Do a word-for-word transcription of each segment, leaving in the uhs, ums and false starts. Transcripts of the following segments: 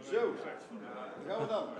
Zo, gaan we dan.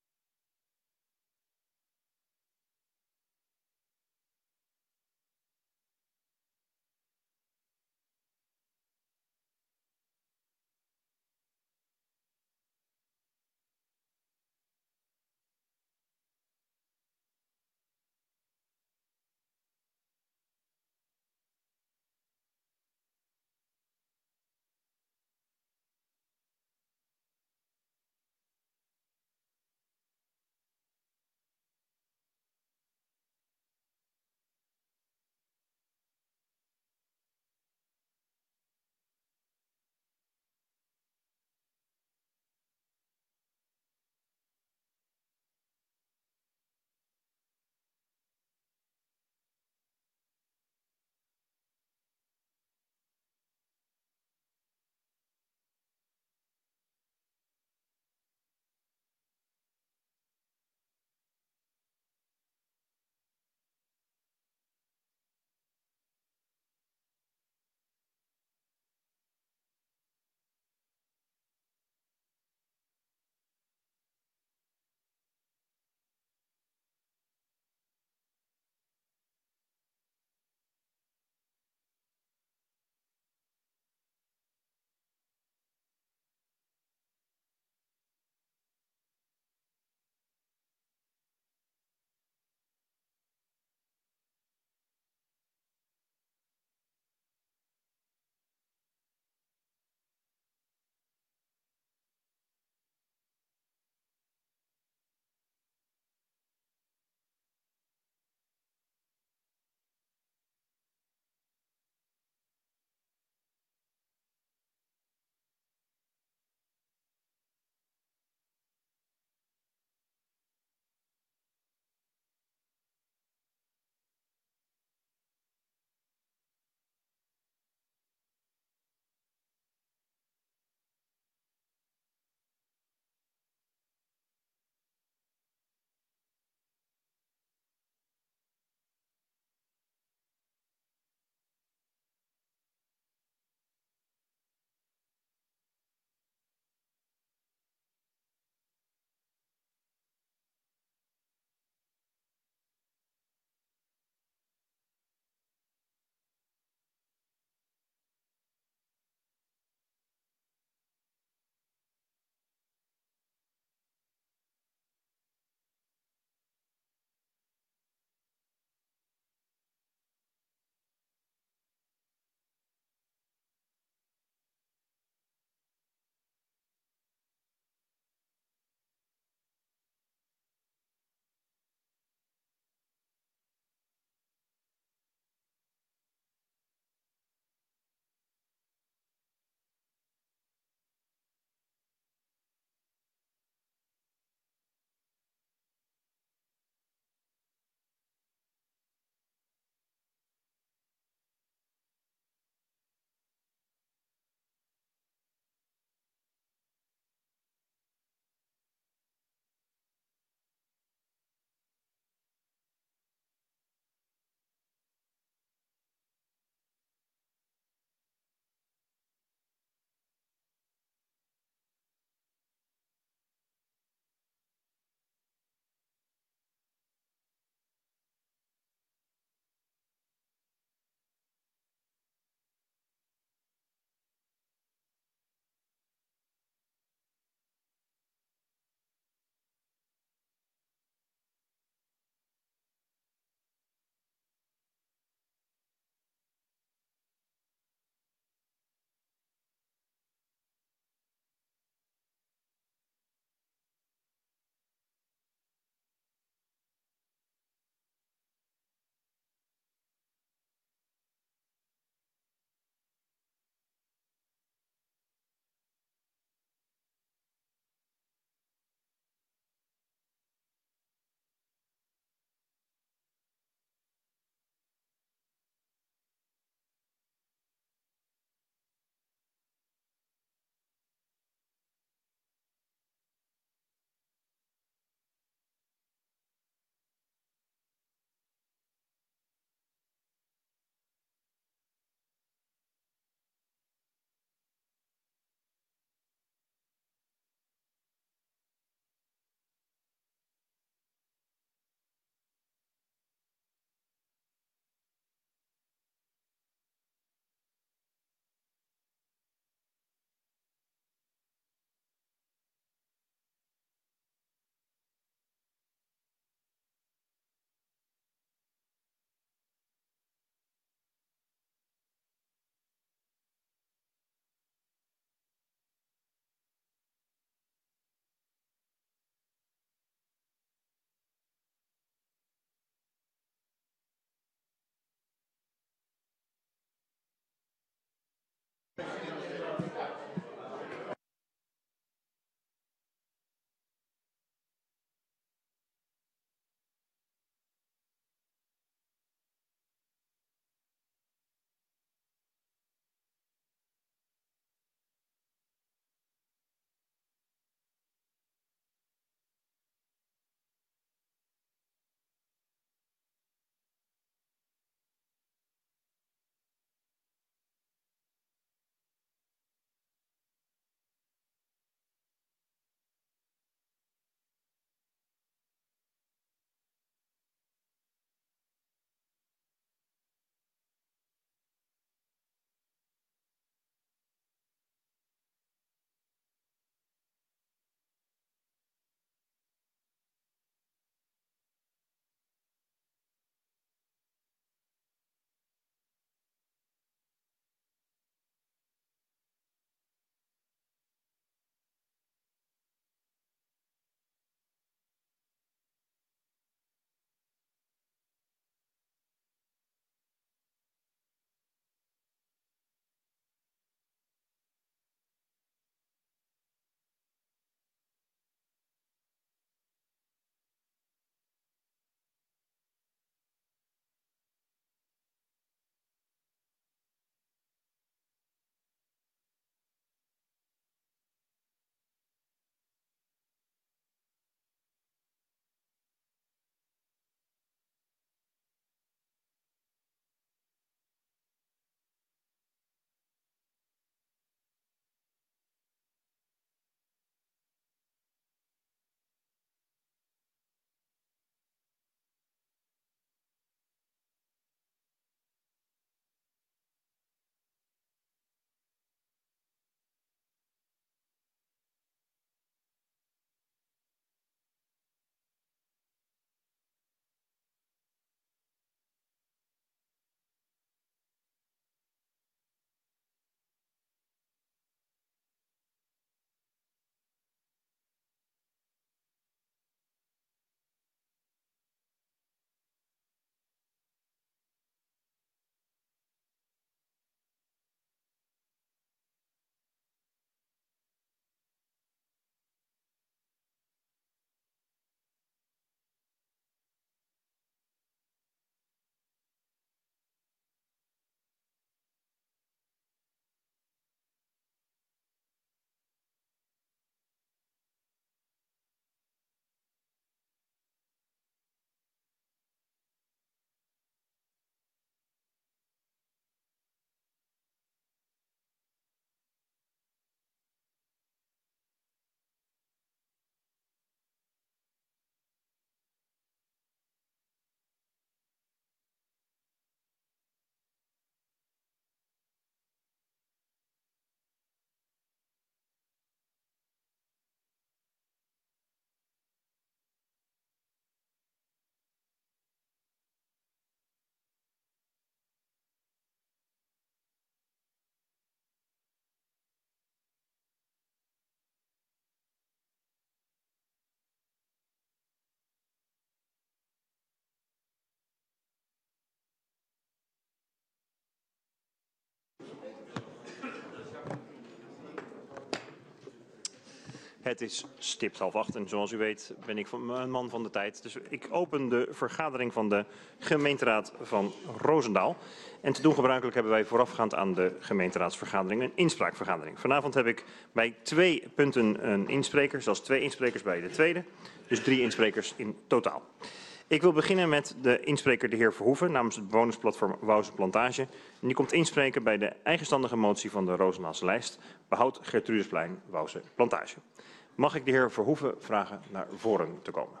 Het is stipt half acht en zoals u weet ben ik een man van de tijd. Dus ik open de vergadering van de gemeenteraad van Roosendaal. En te doen gebruikelijk hebben wij voorafgaand aan de gemeenteraadsvergadering een inspraakvergadering. Vanavond heb ik bij twee punten een inspreker, zelfs twee insprekers bij de tweede. Dus drie insprekers in totaal. Ik wil beginnen met de inspreker de heer Verhoeven namens het bewonersplatform Wouwse Plantage. En die komt inspreken bij de eigenstandige motie van de Roosendaalse lijst. Behoud Gertrudesplein Wouwse Plantage. Mag ik de heer Verhoeven vragen naar voren te komen?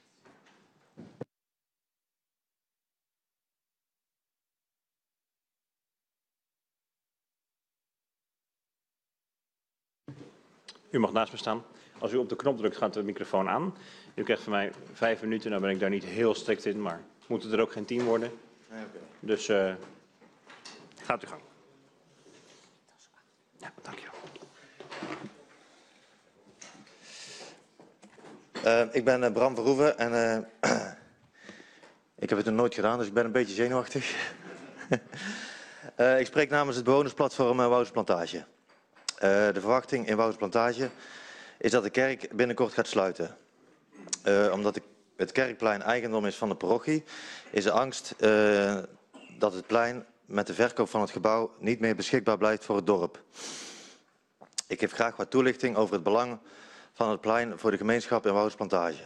U mag naast me staan. Als u op de knop drukt gaat de microfoon aan. U krijgt van mij vijf minuten, nou ben ik daar niet heel strikt in, maar moet het er ook geen tien worden. Nee, okay. Dus uh, gaat u gang. Ja, dank je wel. Uh, ik ben uh, Bram Verhoeven en uh, ik heb het nog nooit gedaan, dus ik ben een beetje zenuwachtig. uh, ik spreek namens het bewonersplatform uh, Wouwse Plantage. Uh, de verwachting in Wouwse Plantage is dat de kerk binnenkort gaat sluiten. Uh, omdat de, het kerkplein eigendom is van de parochie, is de angst uh, dat het plein met de verkoop van het gebouw niet meer beschikbaar blijft voor het dorp. Ik geef graag wat toelichting over het belang van het plein voor de gemeenschap in Wouwse Plantage.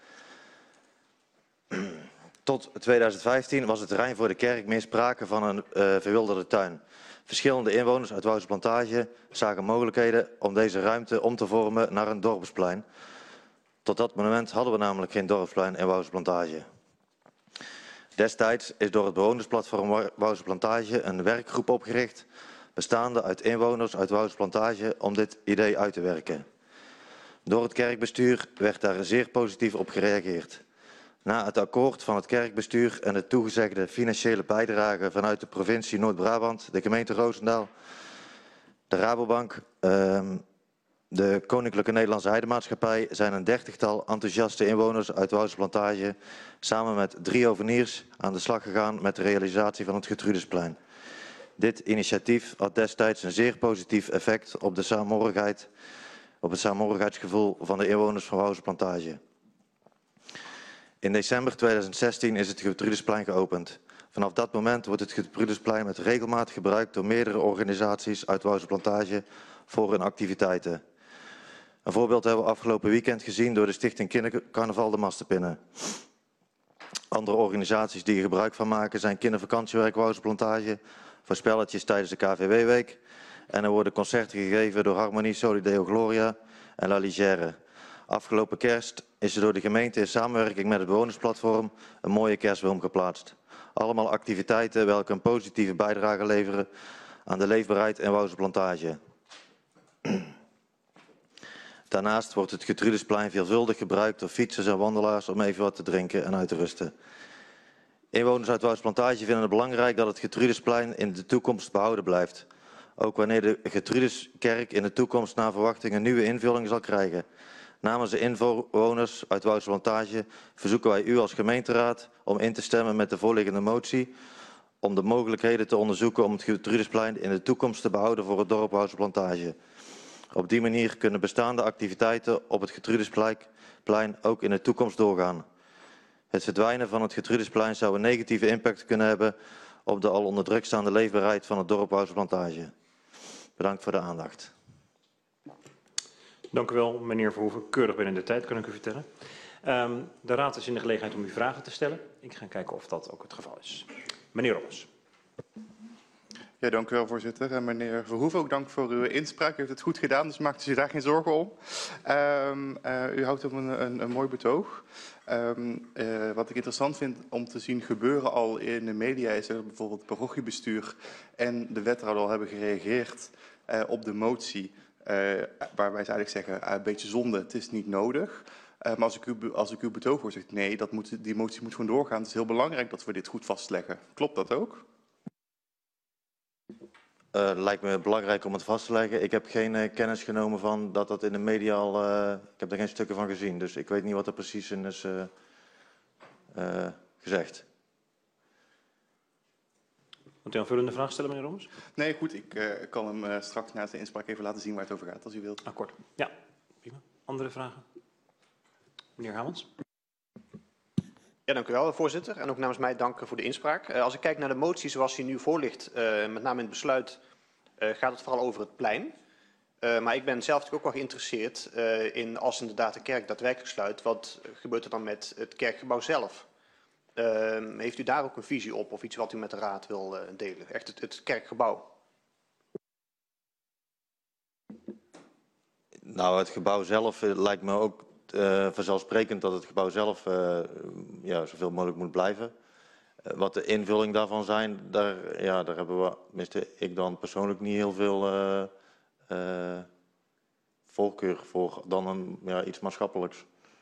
Tot tweeduizend vijftien was het terrein voor de kerk meer sprake van een uh, verwilderde tuin. Verschillende inwoners uit Wouwse Plantage zagen mogelijkheden om deze ruimte om te vormen naar een dorpsplein. Tot dat moment hadden we namelijk geen dorpsplein in Wouwse Plantage. Destijds is door het bewonersplatform Wouwse Plantage een werkgroep opgericht, bestaande uit inwoners uit Wouwse Plantage, om dit idee uit te werken. Door het kerkbestuur werd daar zeer positief op gereageerd. Na het akkoord van het kerkbestuur en de toegezegde financiële bijdrage vanuit de provincie Noord-Brabant, de gemeente Roosendaal, de Rabobank, uh, de Koninklijke Nederlandse Heidemaatschappij, zijn een dertigtal enthousiaste inwoners uit Wouwse Plantage samen met drie oveniers aan de slag gegaan met de realisatie van het Gertrudesplein. Dit initiatief had destijds een zeer positief effect op de saamhorigheid, op het saamhorigheidsgevoel van de inwoners van Wouwse Plantage. In december tweeduizend zestien is het Gertrudesplein geopend. Vanaf dat moment wordt het Gertrudesplein met regelmaat gebruikt door meerdere organisaties uit Wouwse Plantage voor hun activiteiten. Een voorbeeld hebben we afgelopen weekend gezien door de Stichting Kindercarnaval de Masterpinnen. Andere organisaties die er gebruik van maken zijn Kindervakantiewerk Wouwse Plantage, voor spelletjes tijdens de K V W-week. En er worden concerten gegeven door Harmonie Solideo Gloria en La Ligère. Afgelopen kerst is er door de gemeente in samenwerking met het bewonersplatform een mooie kerstboom geplaatst. Allemaal activiteiten welke een positieve bijdrage leveren aan de leefbaarheid in Wouwse Plantage. Daarnaast wordt het Gertrudesplein veelvuldig gebruikt door fietsers en wandelaars om even wat te drinken en uit te rusten. Inwoners uit Wouwse Plantage vinden het belangrijk dat het Gertrudesplein in de toekomst behouden blijft. Ook wanneer de Gertrudeskerk in de toekomst naar verwachting een nieuwe invulling zal krijgen. Namens de inwoners uit Wouwse Plantage verzoeken wij u als gemeenteraad om in te stemmen met de voorliggende motie om de mogelijkheden te onderzoeken om het Gertrudesplein in de toekomst te behouden voor het dorp Wouwse Plantage. Op die manier kunnen bestaande activiteiten op het Gertrudesplein ook in de toekomst doorgaan. Het verdwijnen van het Gertrudesplein zou een negatieve impact kunnen hebben op de al onder druk staande leefbaarheid van het dorp Wouwse Plantage. Bedankt voor de aandacht. Dank u wel, meneer Verhoeven. Keurig binnen de tijd, kan ik u vertellen. Um, de raad is in de gelegenheid om u vragen te stellen. Ik ga kijken of dat ook het geval is. Meneer Robbers. Ja, dank u wel, voorzitter. En meneer Verhoeven, ook dank voor uw inspraak. U heeft het goed gedaan, dus maakt u zich daar geen zorgen om. Um, uh, u houdt ook een, een, een mooi betoog. Um, uh, wat ik interessant vind om te zien gebeuren al in de media is dat bijvoorbeeld het parochiebestuur en de wethouder al hebben gereageerd uh, op de motie. Uh, waarbij ze eigenlijk zeggen, uh, een beetje zonde, het is niet nodig. Uh, maar als ik, u, als ik uw betoog hoor, zeg ik nee, dat moet, die motie moet gewoon doorgaan. Het is heel belangrijk dat we dit goed vastleggen. Klopt dat ook? Uh, lijkt me belangrijk om het vast te leggen. Ik heb geen uh, kennis genomen van dat dat in de media al... Uh, ik heb er geen stukken van gezien, dus ik weet niet wat er precies in is uh, uh, gezegd. Wilt u een aanvullende vraag stellen, meneer Rommers? Nee, goed. Ik uh, kan hem uh, straks na zijn inspraak even laten zien waar het over gaat, als u wilt. Akkoord. Ja, prima. Andere vragen? Meneer Hamels. Ja, dank u wel, voorzitter. En ook namens mij dank voor de inspraak. Uh, als ik kijk naar de motie zoals die nu voor ligt, uh, met name in het besluit, uh, gaat het vooral over het plein. Uh, maar ik ben zelf natuurlijk ook wel geïnteresseerd uh, in, als inderdaad de kerk daadwerkelijk sluit, wat gebeurt er dan met het kerkgebouw zelf? Uh, heeft u daar ook een visie op of iets wat u met de raad wil uh, delen? Echt het, het kerkgebouw? Nou, het gebouw zelf uh, lijkt me ook uh, vanzelfsprekend dat het gebouw zelf uh, ja, zoveel mogelijk moet blijven. Uh, wat de invulling daarvan zijn, daar, ja, daar hebben we, tenminste ik dan persoonlijk niet heel veel uh, uh, voorkeur voor dan een, ja, iets maatschappelijks.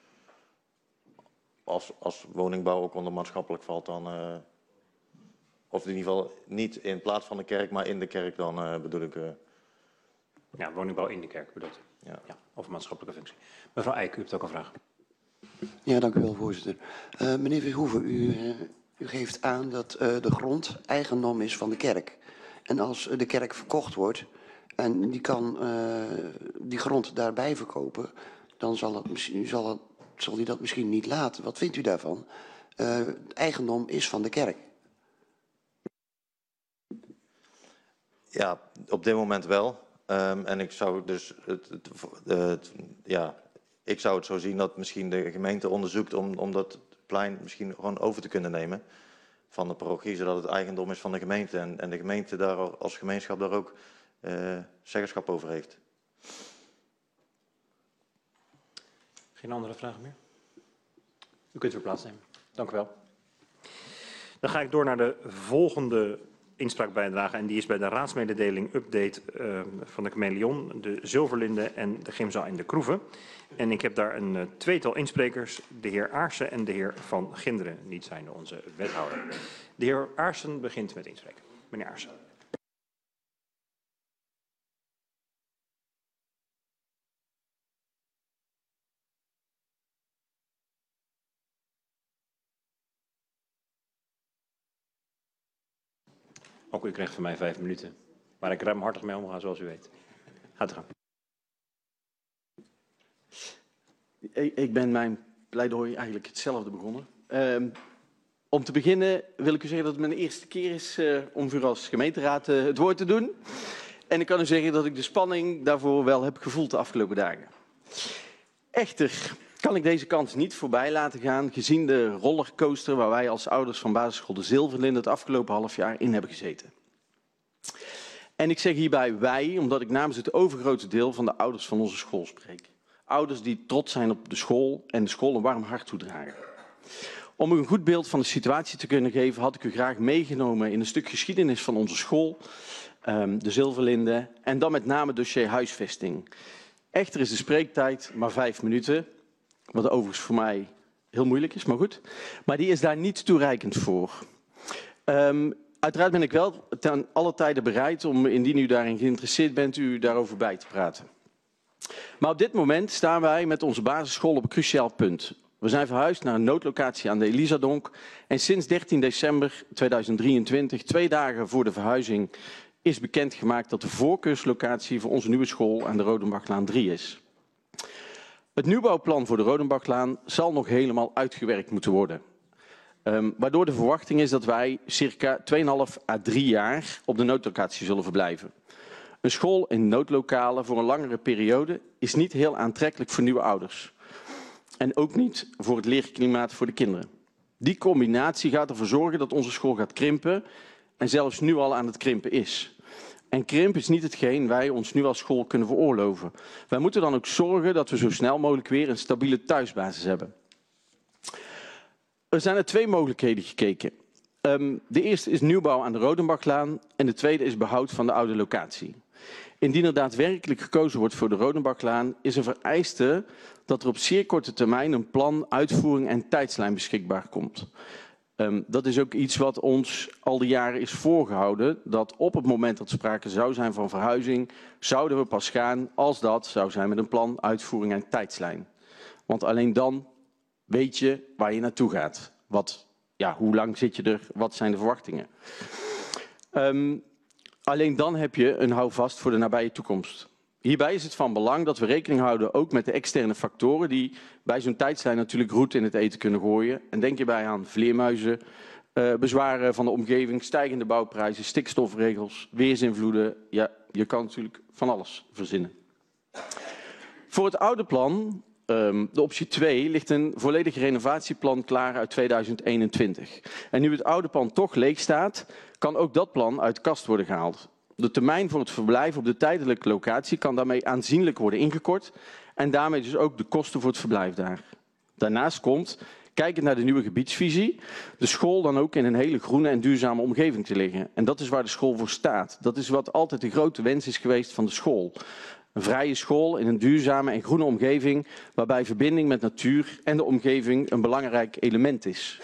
Als, als woningbouw ook onder maatschappelijk valt, dan, uh, of in ieder geval niet in plaats van de kerk, maar in de kerk dan uh, bedoel ik. Uh, Ja, woningbouw in de kerk bedoelt. Ja. Ja, of maatschappelijke functie. Mevrouw Eijk, u hebt ook een vraag. Ja, dank u wel, voorzitter. Uh, meneer Verhoeven, u, uh, u geeft aan dat uh, de grond eigendom is van de kerk. En als de kerk verkocht wordt en die kan uh, die grond daarbij verkopen, dan zal, het misschien, zal, het, zal die dat misschien niet laten. Wat vindt u daarvan? Uh, het eigendom is van de kerk. Ja, op dit moment wel. Um, en ik zou dus het, het, het, ja, ik zou het zo zien dat misschien de gemeente onderzoekt om, om dat plein misschien gewoon over te kunnen nemen van de parochie, zodat het eigendom is van de gemeente en, en de gemeente daar als gemeenschap daar ook uh, zeggenschap over heeft. Geen andere vragen meer? U kunt weer plaatsnemen. Dank u wel. Dan ga ik door naar de volgende inspraakbijdrage en die is bij de raadsmededeling update uh, van de Chameleon, de Zilverlinde en de Gymzaal in de Kroeve. En ik heb daar een uh, tweetal insprekers, de heer Aarsen en de heer Van Ginderen, niet zijnde onze wethouder. De heer Aarsen begint met inspreken. Meneer Aarsen. Ook u krijgt van mij vijf minuten, waar ik ruimhartig mee omga, zoals u weet. Gaat u gang. Ik ben mijn pleidooi eigenlijk hetzelfde begonnen. Um, om te beginnen wil ik u zeggen dat het mijn eerste keer is uh, om voor u als gemeenteraad uh, het woord te doen. En ik kan u zeggen dat ik de spanning daarvoor wel heb gevoeld de afgelopen dagen. Echter kan ik deze kans niet voorbij laten gaan, gezien de rollercoaster waar wij als ouders van basisschool de Zilverlinde het afgelopen half jaar in hebben gezeten. En ik zeg hierbij wij, omdat ik namens het overgrote deel van de ouders van onze school spreek. Ouders die trots zijn op de school en de school een warm hart toedragen. Om u een goed beeld van de situatie te kunnen geven, had ik u graag meegenomen in een stuk geschiedenis van onze school, um, de Zilverlinde, en dan met name dossier huisvesting. Echter is de spreektijd maar vijf minuten. Wat overigens voor mij heel moeilijk is, maar goed. Maar die is daar niet toereikend voor. Um, uiteraard ben ik wel ten alle tijde bereid om, indien u daarin geïnteresseerd bent, u daarover bij te praten. Maar op dit moment staan wij met onze basisschool op een cruciaal punt. We zijn verhuisd naar een noodlocatie aan de Elisadonk. En sinds dertien december tweeduizend drieëntwintig, twee dagen voor de verhuizing, is bekendgemaakt dat de voorkeurslocatie voor onze nieuwe school aan de Rodenbachlaan drie is. Het nieuwbouwplan voor de Rodenbachlaan zal nog helemaal uitgewerkt moeten worden. Um, waardoor de verwachting is dat wij circa twee komma vijf à drie jaar op de noodlocatie zullen verblijven. Een school in noodlokalen voor een langere periode is niet heel aantrekkelijk voor nieuwe ouders. En ook niet voor het leerklimaat voor de kinderen. Die combinatie gaat ervoor zorgen dat onze school gaat krimpen en zelfs nu al aan het krimpen is. En krimp is niet hetgeen wij ons nu als school kunnen veroorloven. Wij moeten dan ook zorgen dat we zo snel mogelijk weer een stabiele thuisbasis hebben. Er zijn naar twee mogelijkheden gekeken. Um, de eerste is nieuwbouw aan de Rodenbachlaan en de tweede is behoud van de oude locatie. Indien er daadwerkelijk gekozen wordt voor de Rodenbachlaan, is een vereiste dat er op zeer korte termijn een plan, uitvoering en tijdslijn beschikbaar komt. Um, dat is ook iets wat ons al die jaren is voorgehouden, dat op het moment dat sprake zou zijn van verhuizing, zouden we pas gaan als dat zou zijn met een plan, uitvoering en tijdslijn. Want alleen dan weet je waar je naartoe gaat. Wat, ja, hoe lang zit je er? Wat zijn de verwachtingen? Um, alleen dan heb je een houvast voor de nabije toekomst. Hierbij is het van belang dat we rekening houden ook met de externe factoren die bij zo'n tijdslijn natuurlijk roet in het eten kunnen gooien. En denk hierbij aan vleermuizen, uh, bezwaren van de omgeving, stijgende bouwprijzen, stikstofregels, weersinvloeden. Ja, je kan natuurlijk van alles verzinnen. Voor het oude plan, um, de optie twee, ligt een volledig renovatieplan klaar uit tweeduizend eenentwintig. En nu het oude plan toch leeg staat, kan ook dat plan uit de kast worden gehaald. De termijn voor het verblijf op de tijdelijke locatie kan daarmee aanzienlijk worden ingekort en daarmee dus ook de kosten voor het verblijf daar. Daarnaast komt, kijkend naar de nieuwe gebiedsvisie, de school dan ook in een hele groene en duurzame omgeving te liggen. En dat is waar de school voor staat. Dat is wat altijd de grote wens is geweest van de school. Een vrije school in een duurzame en groene omgeving waarbij verbinding met natuur en de omgeving een belangrijk element is.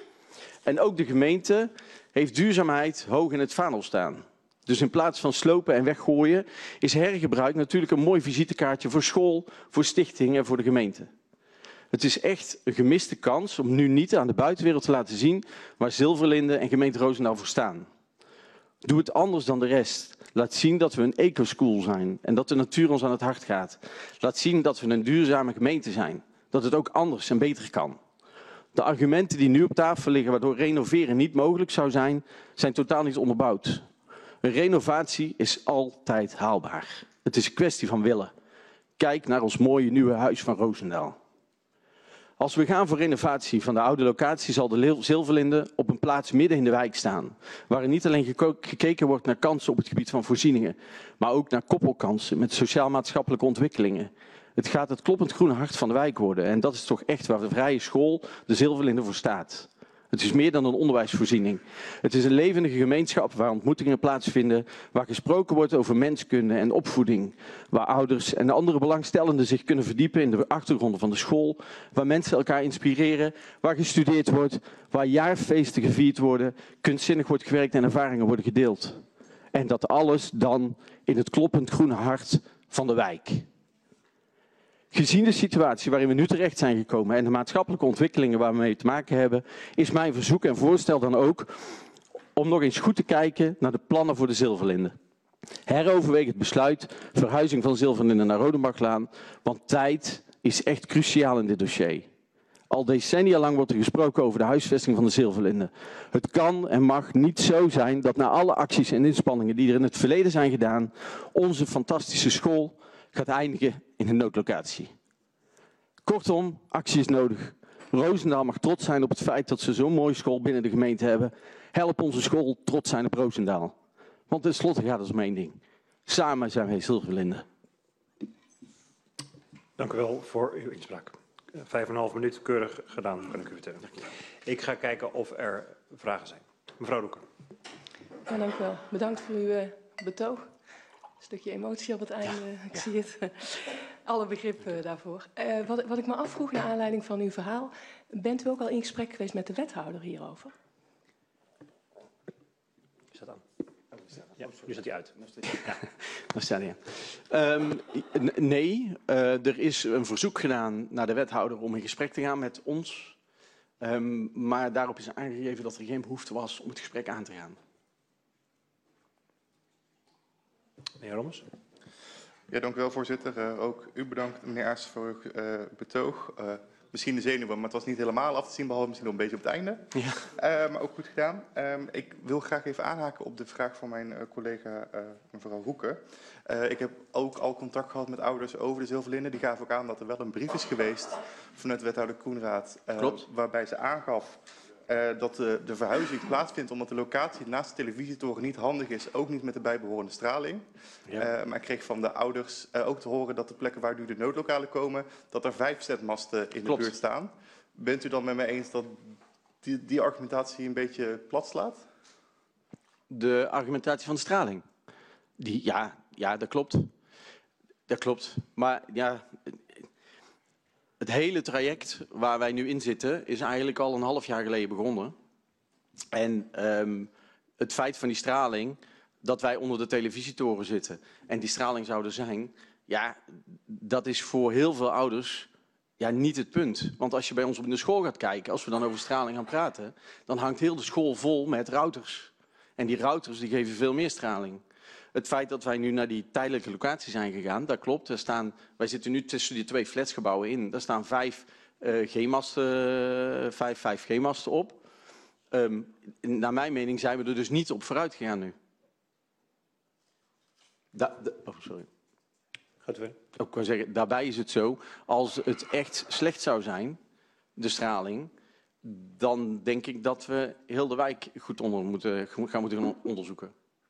En ook de gemeente heeft duurzaamheid hoog in het vaandel staan. Dus in plaats van slopen en weggooien is hergebruik natuurlijk een mooi visitekaartje voor school, voor stichting en voor de gemeente. Het is echt een gemiste kans om nu niet aan de buitenwereld te laten zien waar Zilverlinde en gemeente Roosendaal voor staan. Doe het anders dan de rest. Laat zien dat we een ecoschool zijn en dat de natuur ons aan het hart gaat. Laat zien dat we een duurzame gemeente zijn. Dat het ook anders en beter kan. De argumenten die nu op tafel liggen waardoor renoveren niet mogelijk zou zijn, zijn totaal niet onderbouwd. Een renovatie is altijd haalbaar. Het is een kwestie van willen. Kijk naar ons mooie nieuwe huis van Roosendaal. Als we gaan voor renovatie van de oude locatie zal de Zilverlinde op een plaats midden in de wijk staan. Waarin niet alleen gekeken wordt naar kansen op het gebied van voorzieningen, maar ook naar koppelkansen met sociaal-maatschappelijke ontwikkelingen. Het gaat het kloppend groene hart van de wijk worden en dat is toch echt waar de vrije school, de Zilverlinde, voor staat. Het is meer dan een onderwijsvoorziening. Het is een levendige gemeenschap waar ontmoetingen plaatsvinden, waar gesproken wordt over menskunde en opvoeding, waar ouders en andere belangstellenden zich kunnen verdiepen in de achtergronden van de school, waar mensen elkaar inspireren, waar gestudeerd wordt, waar jaarfeesten gevierd worden, kunstzinnig wordt gewerkt en ervaringen worden gedeeld. En dat alles dan in het kloppend groene hart van de wijk. Gezien de situatie waarin we nu terecht zijn gekomen en de maatschappelijke ontwikkelingen waar we mee te maken hebben, is mijn verzoek en voorstel dan ook om nog eens goed te kijken naar de plannen voor de Zilverlinde. Heroverweeg het besluit verhuizing van Zilverlinde naar Rodenbachlaan, want tijd is echt cruciaal in dit dossier. Al decennia lang wordt er gesproken over de huisvesting van de Zilverlinde. Het kan en mag niet zo zijn dat na alle acties en inspanningen die er in het verleden zijn gedaan, onze fantastische school gaat eindigen in een noodlocatie. Kortom, actie is nodig. Roosendaal mag trots zijn op het feit dat ze zo'n mooie school binnen de gemeente hebben. Help onze school trots zijn op Roosendaal. Want tenslotte gaat het om één ding. Samen zijn wij Zilverlinde. Dank u wel voor uw inspraak. Vijf en een half minuut, keurig gedaan, kan ik u vertellen. Ik ga kijken of er vragen zijn. Mevrouw Roeker. Ja, dank u wel. Bedankt voor uw uh, betoog. Een stukje emotie op het einde, ja, ik ja. zie het. Alle begrip uh, daarvoor. Uh, wat, wat ik me afvroeg naar aanleiding van uw verhaal, bent u ook al in gesprek geweest met de wethouder hierover? Is dat aan? Ja, nu staat hij uit. Ja, daar staat hij aan. Um, nee, uh, er is een verzoek gedaan naar de wethouder om in gesprek te gaan met ons. Um, maar daarop is aangegeven dat er geen behoefte was om het gesprek aan te gaan. Meneer Rommers. Ja, dank u wel, voorzitter. Uh, ook u bedankt, meneer Aers, voor uw uh, betoog. Uh, misschien de zenuwen, maar het was niet helemaal af te zien, behalve misschien nog een beetje op het einde. Ja. Uh, maar ook goed gedaan. Um, ik wil graag even aanhaken op de vraag van mijn uh, collega uh, mevrouw Roeke. Uh, ik heb ook al contact gehad met ouders over de Zilverlinde. Die gaven ook aan dat er wel een brief is geweest vanuit wethouder Koenraad, uh, waarbij ze aangaf Uh, dat de, de verhuizing plaatsvindt omdat de locatie naast de televisietoren niet handig is, ook niet met de bijbehorende straling. Ja. Uh, maar ik kreeg van de ouders uh, ook te horen dat de plekken waar nu de noodlokalen komen, dat er vijf zendmasten in Klopt. de buurt staan. Bent u dan met mij eens dat die, die argumentatie een beetje plat slaat? De argumentatie van de straling? Die, ja, ja, dat klopt. Dat klopt. Maar ja, het hele traject waar wij nu in zitten is eigenlijk al een half jaar geleden begonnen. En um, het feit van die straling, dat wij onder de televisietoren zitten en die straling zou er zijn, ja, dat is voor heel veel ouders ja, niet het punt. Want als je bij ons op de school gaat kijken, als we dan over straling gaan praten, dan hangt heel de school vol met routers. En die routers die geven veel meer straling. Het feit dat wij nu naar die tijdelijke locatie zijn gegaan, dat klopt. Er staan, wij zitten nu tussen die twee flatsgebouwen in. Daar staan vijf uh, G-masten, vijf, vijf G-masten op. Um, naar mijn mening zijn we er dus niet op vooruit gegaan nu. Da, da, oh, sorry. Gaat weer. Ik wou zeggen, daarbij is het zo, als het echt slecht zou zijn, de straling, dan denk ik dat we heel de wijk goed onder moeten, gaan moeten onderzoeken.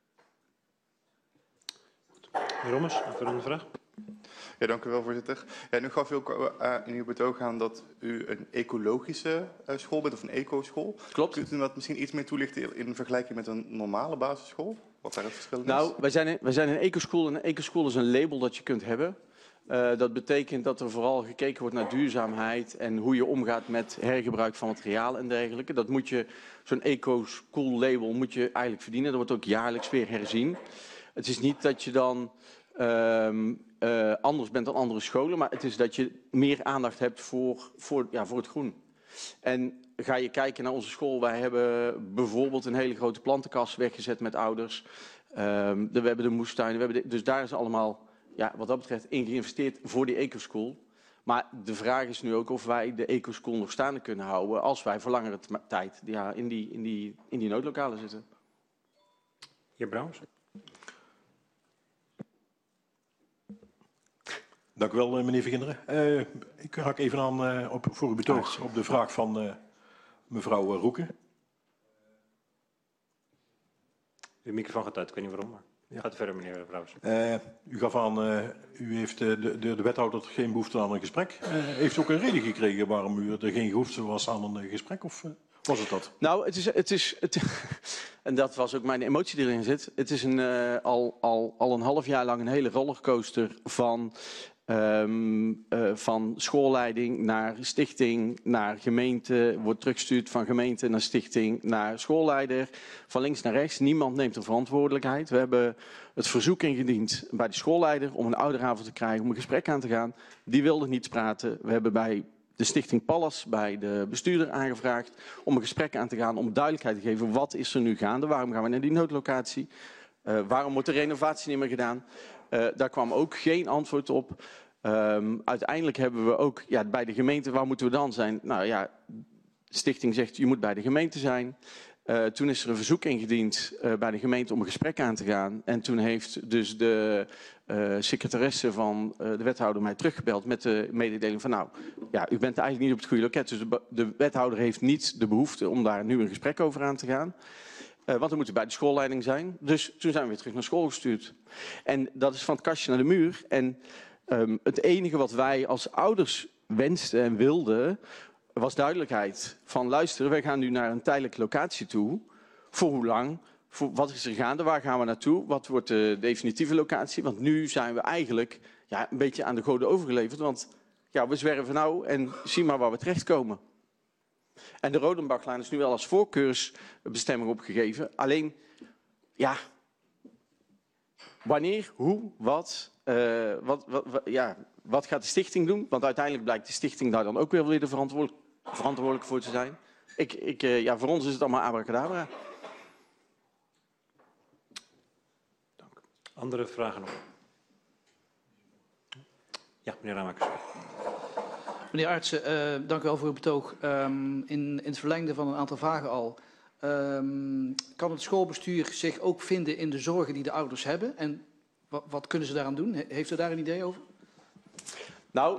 Meneer Rommers, voor een vraag. Ja, dank u wel, voorzitter. Ja, nu gaf u ook uh, in uw betoog aan dat u een ecologische uh, school bent, of een eco-school. Klopt. Kunt u dat misschien iets meer toelichten in vergelijking met een normale basisschool? Wat daar het verschil is? Nou, wij zijn een, wij zijn een eco-school. En een eco-school is een label dat je kunt hebben. Uh, dat betekent dat er vooral gekeken wordt naar duurzaamheid en hoe je omgaat met hergebruik van materiaal en dergelijke. Dat moet je, zo'n eco-school label moet je eigenlijk verdienen. Dat wordt ook jaarlijks weer herzien. Het is niet dat je dan um, uh, anders bent dan andere scholen, maar het is dat je meer aandacht hebt voor, voor, ja, voor het groen. En ga je kijken naar onze school, wij hebben bijvoorbeeld een hele grote plantenkast weggezet met ouders. Um, we hebben de moestuinen, we hebben de, dus daar is allemaal, ja, wat dat betreft, in geïnvesteerd voor die ecoschool. Maar de vraag is nu ook of wij de ecoschool nog staande kunnen houden als wij voor langere tijd ja, in, die, in, die, in die noodlokalen zitten. Heer Brouwers. Dank u wel, meneer Verginderen. Uh, ik haak even aan uh, op, voor uw betoog op de vraag van uh, mevrouw uh, Roeke. Uw microfoon gaat uit, ik weet niet waarom, maar ja. Gaat verder, meneer Brouwers. Uh, u gaf aan, uh, u heeft uh, de, de, de wethouder geen behoefte aan een gesprek. Uh, heeft u ook een reden gekregen waarom u er geen behoefte was aan een uh, gesprek, of uh, was het dat? Nou, het is, het is het, en dat was ook mijn emotie die erin zit. Het is een, uh, al, al, al een half jaar lang een hele rollercoaster van... Um, uh, van schoolleiding naar stichting, naar gemeente, wordt teruggestuurd van gemeente naar stichting, naar schoolleider, van links naar rechts. Niemand neemt de verantwoordelijkheid. We hebben het verzoek ingediend bij de schoolleider om een ouderavond te krijgen, om een gesprek aan te gaan. Die wilde niet praten. We hebben bij de stichting Pallas, bij de bestuurder aangevraagd om een gesprek aan te gaan, om duidelijkheid te geven wat is er nu gaande, waarom gaan we naar die noodlocatie, uh, waarom wordt de renovatie niet meer gedaan. Uh, daar kwam ook geen antwoord op. Um, uiteindelijk hebben we ook ja, bij de gemeente, waar moeten we dan zijn? Nou ja, de stichting zegt, je moet bij de gemeente zijn. Uh, toen is er een verzoek ingediend uh, bij de gemeente om een gesprek aan te gaan. En toen heeft dus de uh, secretaresse van uh, de wethouder mij teruggebeld met de mededeling van, nou, ja, u bent eigenlijk niet op het goede loket. Dus de, de wethouder heeft niet de behoefte om daar nu een gesprek over aan te gaan. Uh, want we moeten bij de schoolleiding zijn. Dus toen zijn we weer terug naar school gestuurd. En dat is van het kastje naar de muur. En um, het enige wat wij als ouders wensten en wilden, was duidelijkheid. Van luister, wij gaan nu naar een tijdelijke locatie toe. Voor hoe lang? Voor wat is er gaande? Waar gaan we naartoe? Wat wordt de definitieve locatie? Want nu zijn we eigenlijk ja, een beetje aan de goden overgeleverd. Want ja, we zwerven nou en zie maar waar we terechtkomen. En de Rodenbachlaan is nu wel als voorkeursbestemming opgegeven. Alleen, ja, wanneer, hoe, wat, uh, wat, wat, wat, ja, wat gaat de stichting doen? Want uiteindelijk blijkt de stichting daar dan ook weer, weer de verantwoordelijk, verantwoordelijk voor te zijn. Ik, ik, uh, ja, voor ons is het allemaal abracadabra. Dank. Andere vragen nog? Ja, meneer Ramakers. Meneer Artsen, uh, dank u wel voor uw betoog. Um, in, in het verlengde van een aantal vragen al. Um, kan het schoolbestuur zich ook vinden in de zorgen die de ouders hebben? En wat, wat kunnen ze daaraan doen? He, heeft u daar een idee over? Nou,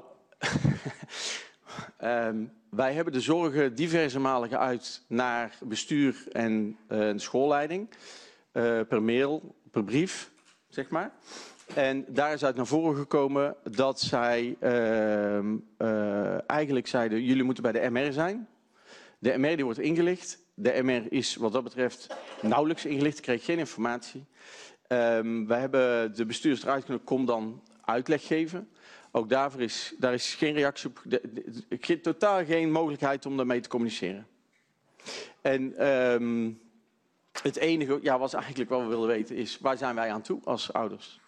um, wij hebben de zorgen diverse malen geuit naar bestuur en uh, de schoolleiding. Uh, per mail, per brief, zeg maar. En daar is uit naar voren gekomen dat zij uh, uh, eigenlijk zeiden, jullie moeten bij de M R zijn. De M R die wordt ingelicht. De M R is wat dat betreft nauwelijks ingelicht, kreeg geen informatie. Um, wij hebben de bestuurders eruit kunnen, kom dan uitleg geven. Ook daarvoor is, daar is geen reactie op, de, de, de, totaal geen mogelijkheid om daarmee te communiceren. En um, het enige ja, wat eigenlijk wat we wilden weten is, waar zijn wij aan toe als ouders?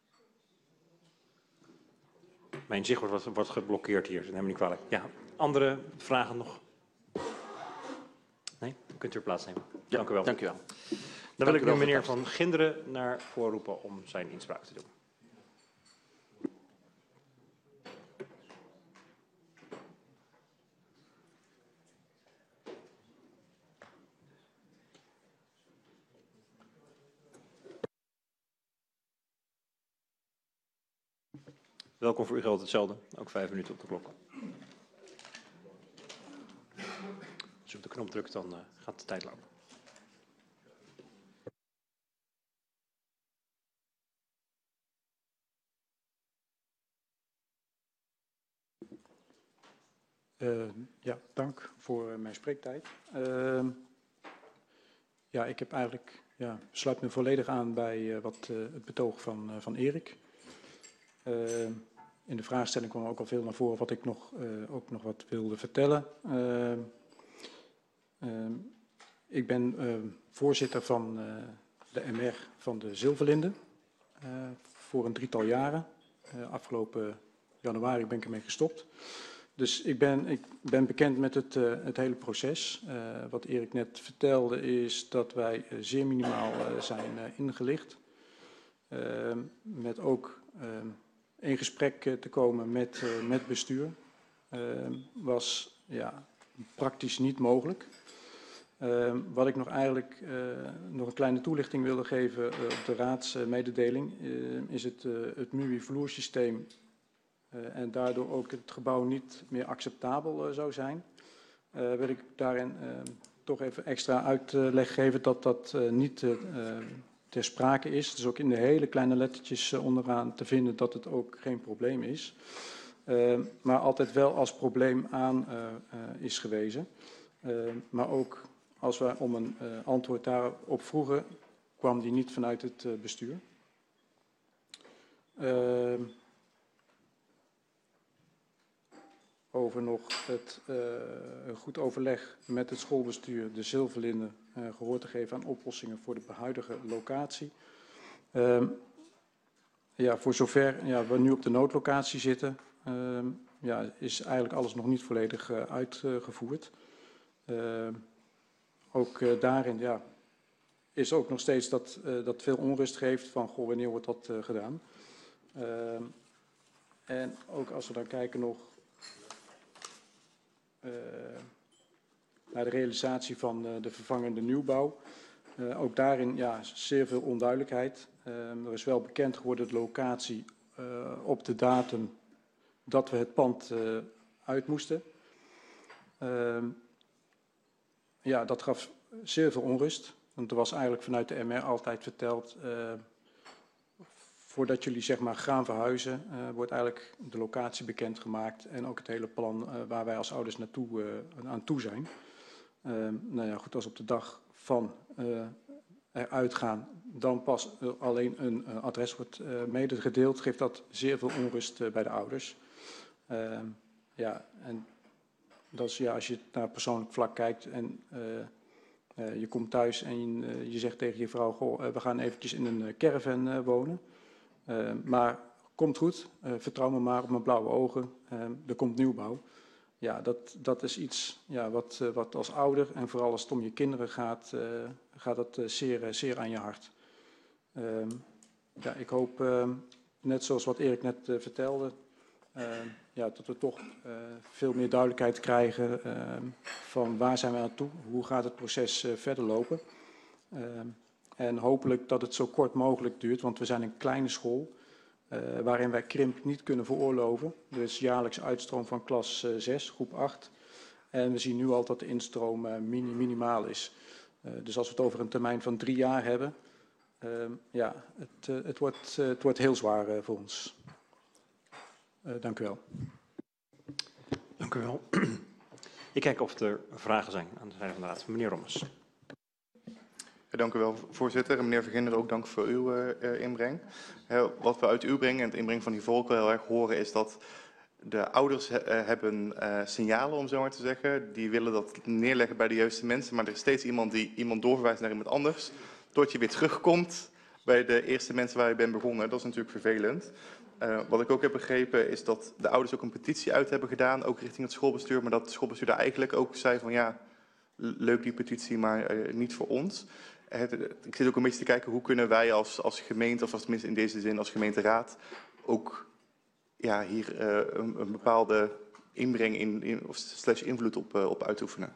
Mijn zicht wordt, wordt geblokkeerd hier, neem me niet kwalijk. Ja, andere vragen nog? Nee? Dan kunt u er plaatsnemen. Ja, dank u wel. Dank u wel. Dan wil ik nu meneer Van Ginderen naar voren roepen om zijn inspraak te doen. Welkom, voor u geldt hetzelfde. Ook vijf minuten op de klok. Als u op de knop drukt, dan uh, gaat de tijd lopen. Uh, ja, dank voor uh, mijn spreektijd. Uh, ja, ik heb eigenlijk, ja, sluit me volledig aan bij uh, wat uh, het betoog van, uh, van Erik. Uh, in de vraagstelling kwam ook al veel naar voren wat ik nog, uh, ook nog wat wilde vertellen. Uh, uh, ik ben uh, voorzitter van uh, de M R van de Zilverlinde uh, voor een drietal jaren. Uh, afgelopen januari ben ik ermee gestopt. Dus ik ben, ik ben bekend met het, uh, het hele proces. Uh, wat Erik net vertelde is dat wij uh, zeer minimaal uh, zijn uh, ingelicht. Uh, met ook uh, in gesprek uh, te komen met, uh, met bestuur. Uh, was ja, praktisch niet mogelijk. Uh, wat ik nog eigenlijk uh, nog een kleine toelichting wilde geven uh, op de raadsmededeling uh, is het, uh, het M U I-vloersysteem. Uh, en daardoor ook het gebouw niet meer acceptabel uh, zou zijn, uh, wil ik daarin uh, toch even extra uitleg geven dat dat uh, niet uh, ter sprake is. Het is ook in de hele kleine lettertjes uh, onderaan te vinden dat het ook geen probleem is. Uh, maar altijd wel als probleem aan uh, uh, is gewezen. Uh, maar ook als we om een uh, antwoord daarop vroegen, kwam die niet vanuit het uh, bestuur. Uh, over nog het uh, goed overleg met het schoolbestuur de Zilverlinde uh, gehoor te geven aan oplossingen voor de huidige locatie. Uh, ja, voor zover ja, we nu op de noodlocatie zitten, uh, ja, is eigenlijk alles nog niet volledig uh, uitgevoerd. Uh, ook uh, daarin ja, is ook nog steeds dat, uh, dat veel onrust geeft van goh, wanneer wordt dat uh, gedaan. Uh, en ook als we dan kijken nog Uh, naar de realisatie van uh, de vervangende nieuwbouw. Uh, ook daarin ja, zeer veel onduidelijkheid. Uh, er is wel bekend geworden de locatie uh, op de datum dat we het pand uh, uit moesten. Uh, ja, dat gaf zeer veel onrust. Want er was eigenlijk vanuit de M R altijd verteld, uh, voordat jullie zeg maar gaan verhuizen, uh, wordt eigenlijk de locatie bekendgemaakt en ook het hele plan uh, waar wij als ouders naartoe, uh, aan toe zijn. Uh, nou ja, goed, als op de dag van uh, eruit gaan, dan pas uh, alleen een uh, adres wordt uh, medegedeeld, geeft dat zeer veel onrust uh, bij de ouders. Uh, ja, en dat is ja, als je naar persoonlijk vlak kijkt en uh, uh, je komt thuis en je, uh, je zegt tegen je vrouw, goh, uh, we gaan eventjes in een uh, caravan uh, wonen. Uh, maar komt goed, uh, vertrouw me maar op mijn blauwe ogen, uh, er komt nieuwbouw. Ja, dat, dat is iets ja, wat, uh, wat als ouder en vooral als het om je kinderen gaat, uh, gaat dat uh, zeer, uh, zeer aan je hart. Uh, ja, ik hoop, uh, net zoals wat Erik net uh, vertelde, uh, ja, dat we toch uh, veel meer duidelijkheid krijgen uh, van waar zijn we aan toe, hoe gaat het proces uh, verder lopen. Uh, En hopelijk dat het zo kort mogelijk duurt, want we zijn een kleine school uh, waarin wij krimp niet kunnen veroorloven. Er is jaarlijks uitstroom van klas uh, zes, groep acht. En we zien nu al dat de instroom uh, mini, minimaal is. Uh, dus als we het over een termijn van drie jaar hebben, uh, ja, het, uh, het, wordt, uh, het wordt heel zwaar uh, voor ons. Uh, dank u wel. Dank u wel. Ik kijk of er vragen zijn aan de zijde van de raad. Meneer Rommers. Dank u wel, voorzitter. En meneer Verginder, ook dank voor uw uh, inbreng. Uh, wat we uit uw breng en het inbreng van die volk wel heel erg horen is dat de ouders uh, hebben uh, signalen, om zo maar te zeggen. Die willen dat neerleggen bij de juiste mensen, maar er is steeds iemand die iemand doorverwijst naar iemand anders, tot je weer terugkomt bij de eerste mensen waar je bent begonnen. Dat is natuurlijk vervelend. Uh, wat ik ook heb begrepen is dat de ouders ook een petitie uit hebben gedaan, ook richting het schoolbestuur, maar dat het schoolbestuur daar eigenlijk ook zei van ja, leuk die petitie, maar uh, niet voor ons. Het, ik zit ook een beetje te kijken hoe kunnen wij als, als gemeente, of als tenminste in deze zin als gemeenteraad, ook ja, hier uh, een, een bepaalde inbreng in, in, of slash invloed op, uh, op uitoefenen.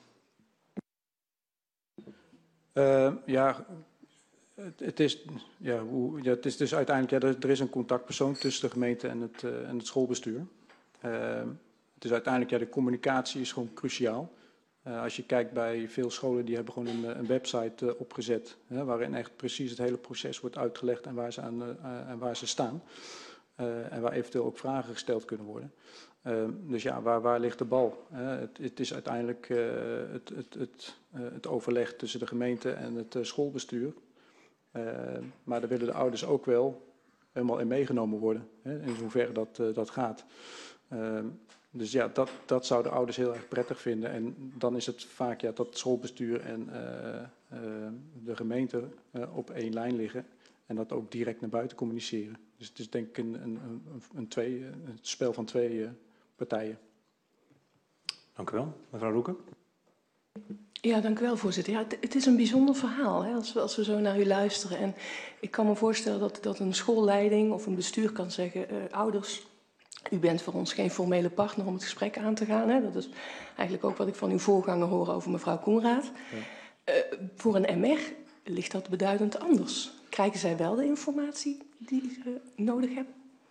Uh, ja, het, het, is, ja, hoe, ja, het is dus uiteindelijk, ja, er, er is een contactpersoon tussen de gemeente en het, uh, en het schoolbestuur. Uh, het is uiteindelijk, ja, de communicatie is gewoon cruciaal. Uh, als je kijkt bij veel scholen, die hebben gewoon een, een website uh, opgezet, hè, waarin echt precies het hele proces wordt uitgelegd en waar ze, aan, uh, en waar ze staan. Uh, en waar eventueel ook vragen gesteld kunnen worden. Uh, dus ja, waar, waar ligt de bal? Uh, het, het is uiteindelijk uh, het, het, het, uh, het overleg tussen de gemeente en het uh, schoolbestuur. Uh, maar daar willen de ouders ook wel helemaal in meegenomen worden, hè, in zoverre dat, uh, dat gaat. Uh, dus ja, dat, dat zouden ouders heel erg prettig vinden. En dan is het vaak ja, dat het schoolbestuur en uh, uh, de gemeente uh, op één lijn liggen. En dat ook direct naar buiten communiceren. Dus het is denk ik een, een, een, een, twee, een spel van twee uh, partijen. Dank u wel. Mevrouw Roeken. Ja, dank u wel, voorzitter. Ja, het, het is een bijzonder verhaal, hè, als, we, als we zo naar u luisteren. En ik kan me voorstellen dat, dat een schoolleiding of een bestuur kan zeggen, uh, ouders, u bent voor ons geen formele partner om het gesprek aan te gaan. Hè. Dat is eigenlijk ook wat ik van uw voorganger hoor over mevrouw Koenraad. Ja. Uh, voor een M R ligt dat beduidend anders. Krijgen zij wel de informatie die ze nodig hebben?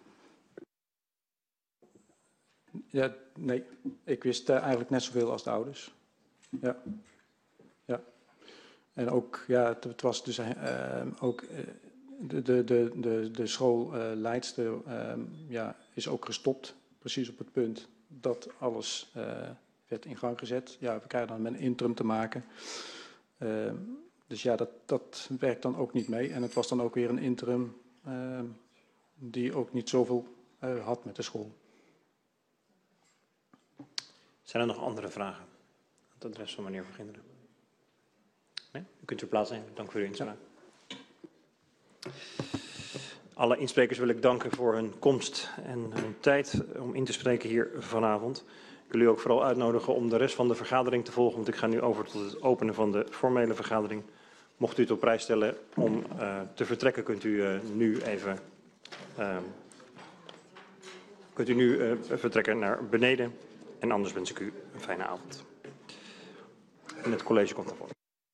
Ja, nee. Ik wist uh, eigenlijk net zoveel als de ouders. Ja. Ja. En ook, ja, het, het was dus uh, ook uh, de, de, de, de, de schoolleidster uh, ja, is ook gestopt. Precies op het punt dat alles uh, werd in gang gezet. Ja, we krijgen dan met een interim te maken. Uh, Dus ja, dat, dat werkt dan ook niet mee. En het was dan ook weer een interim uh, die ook niet zoveel uh, had met de school. Zijn er nog andere vragen? Het adres van meneer Van Ginderen. Nee? U kunt uw plaats nemen. Dank voor uw inspraak. Ja. Alle insprekers wil ik danken voor hun komst en hun tijd om in te spreken hier vanavond. Ik wil u ook vooral uitnodigen om de rest van de vergadering te volgen, want ik ga nu over tot het openen van de formele vergadering. Mocht u het op prijs stellen om uh, te vertrekken, kunt u uh, nu even uh, kunt u nu uh, vertrekken naar beneden. En anders wens ik u een fijne avond. En het college komt naar voren.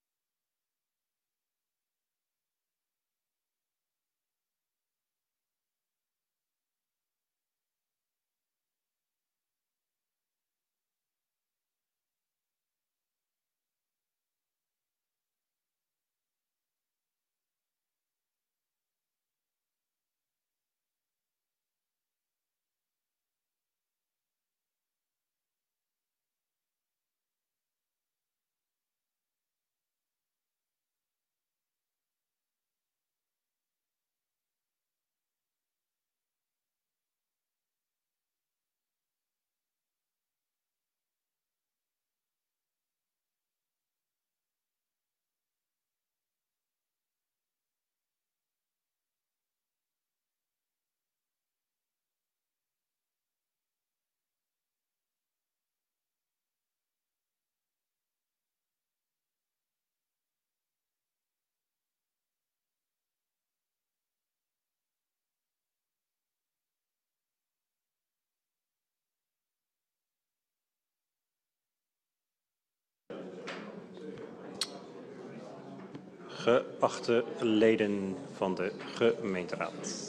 Geachte leden van de gemeenteraad.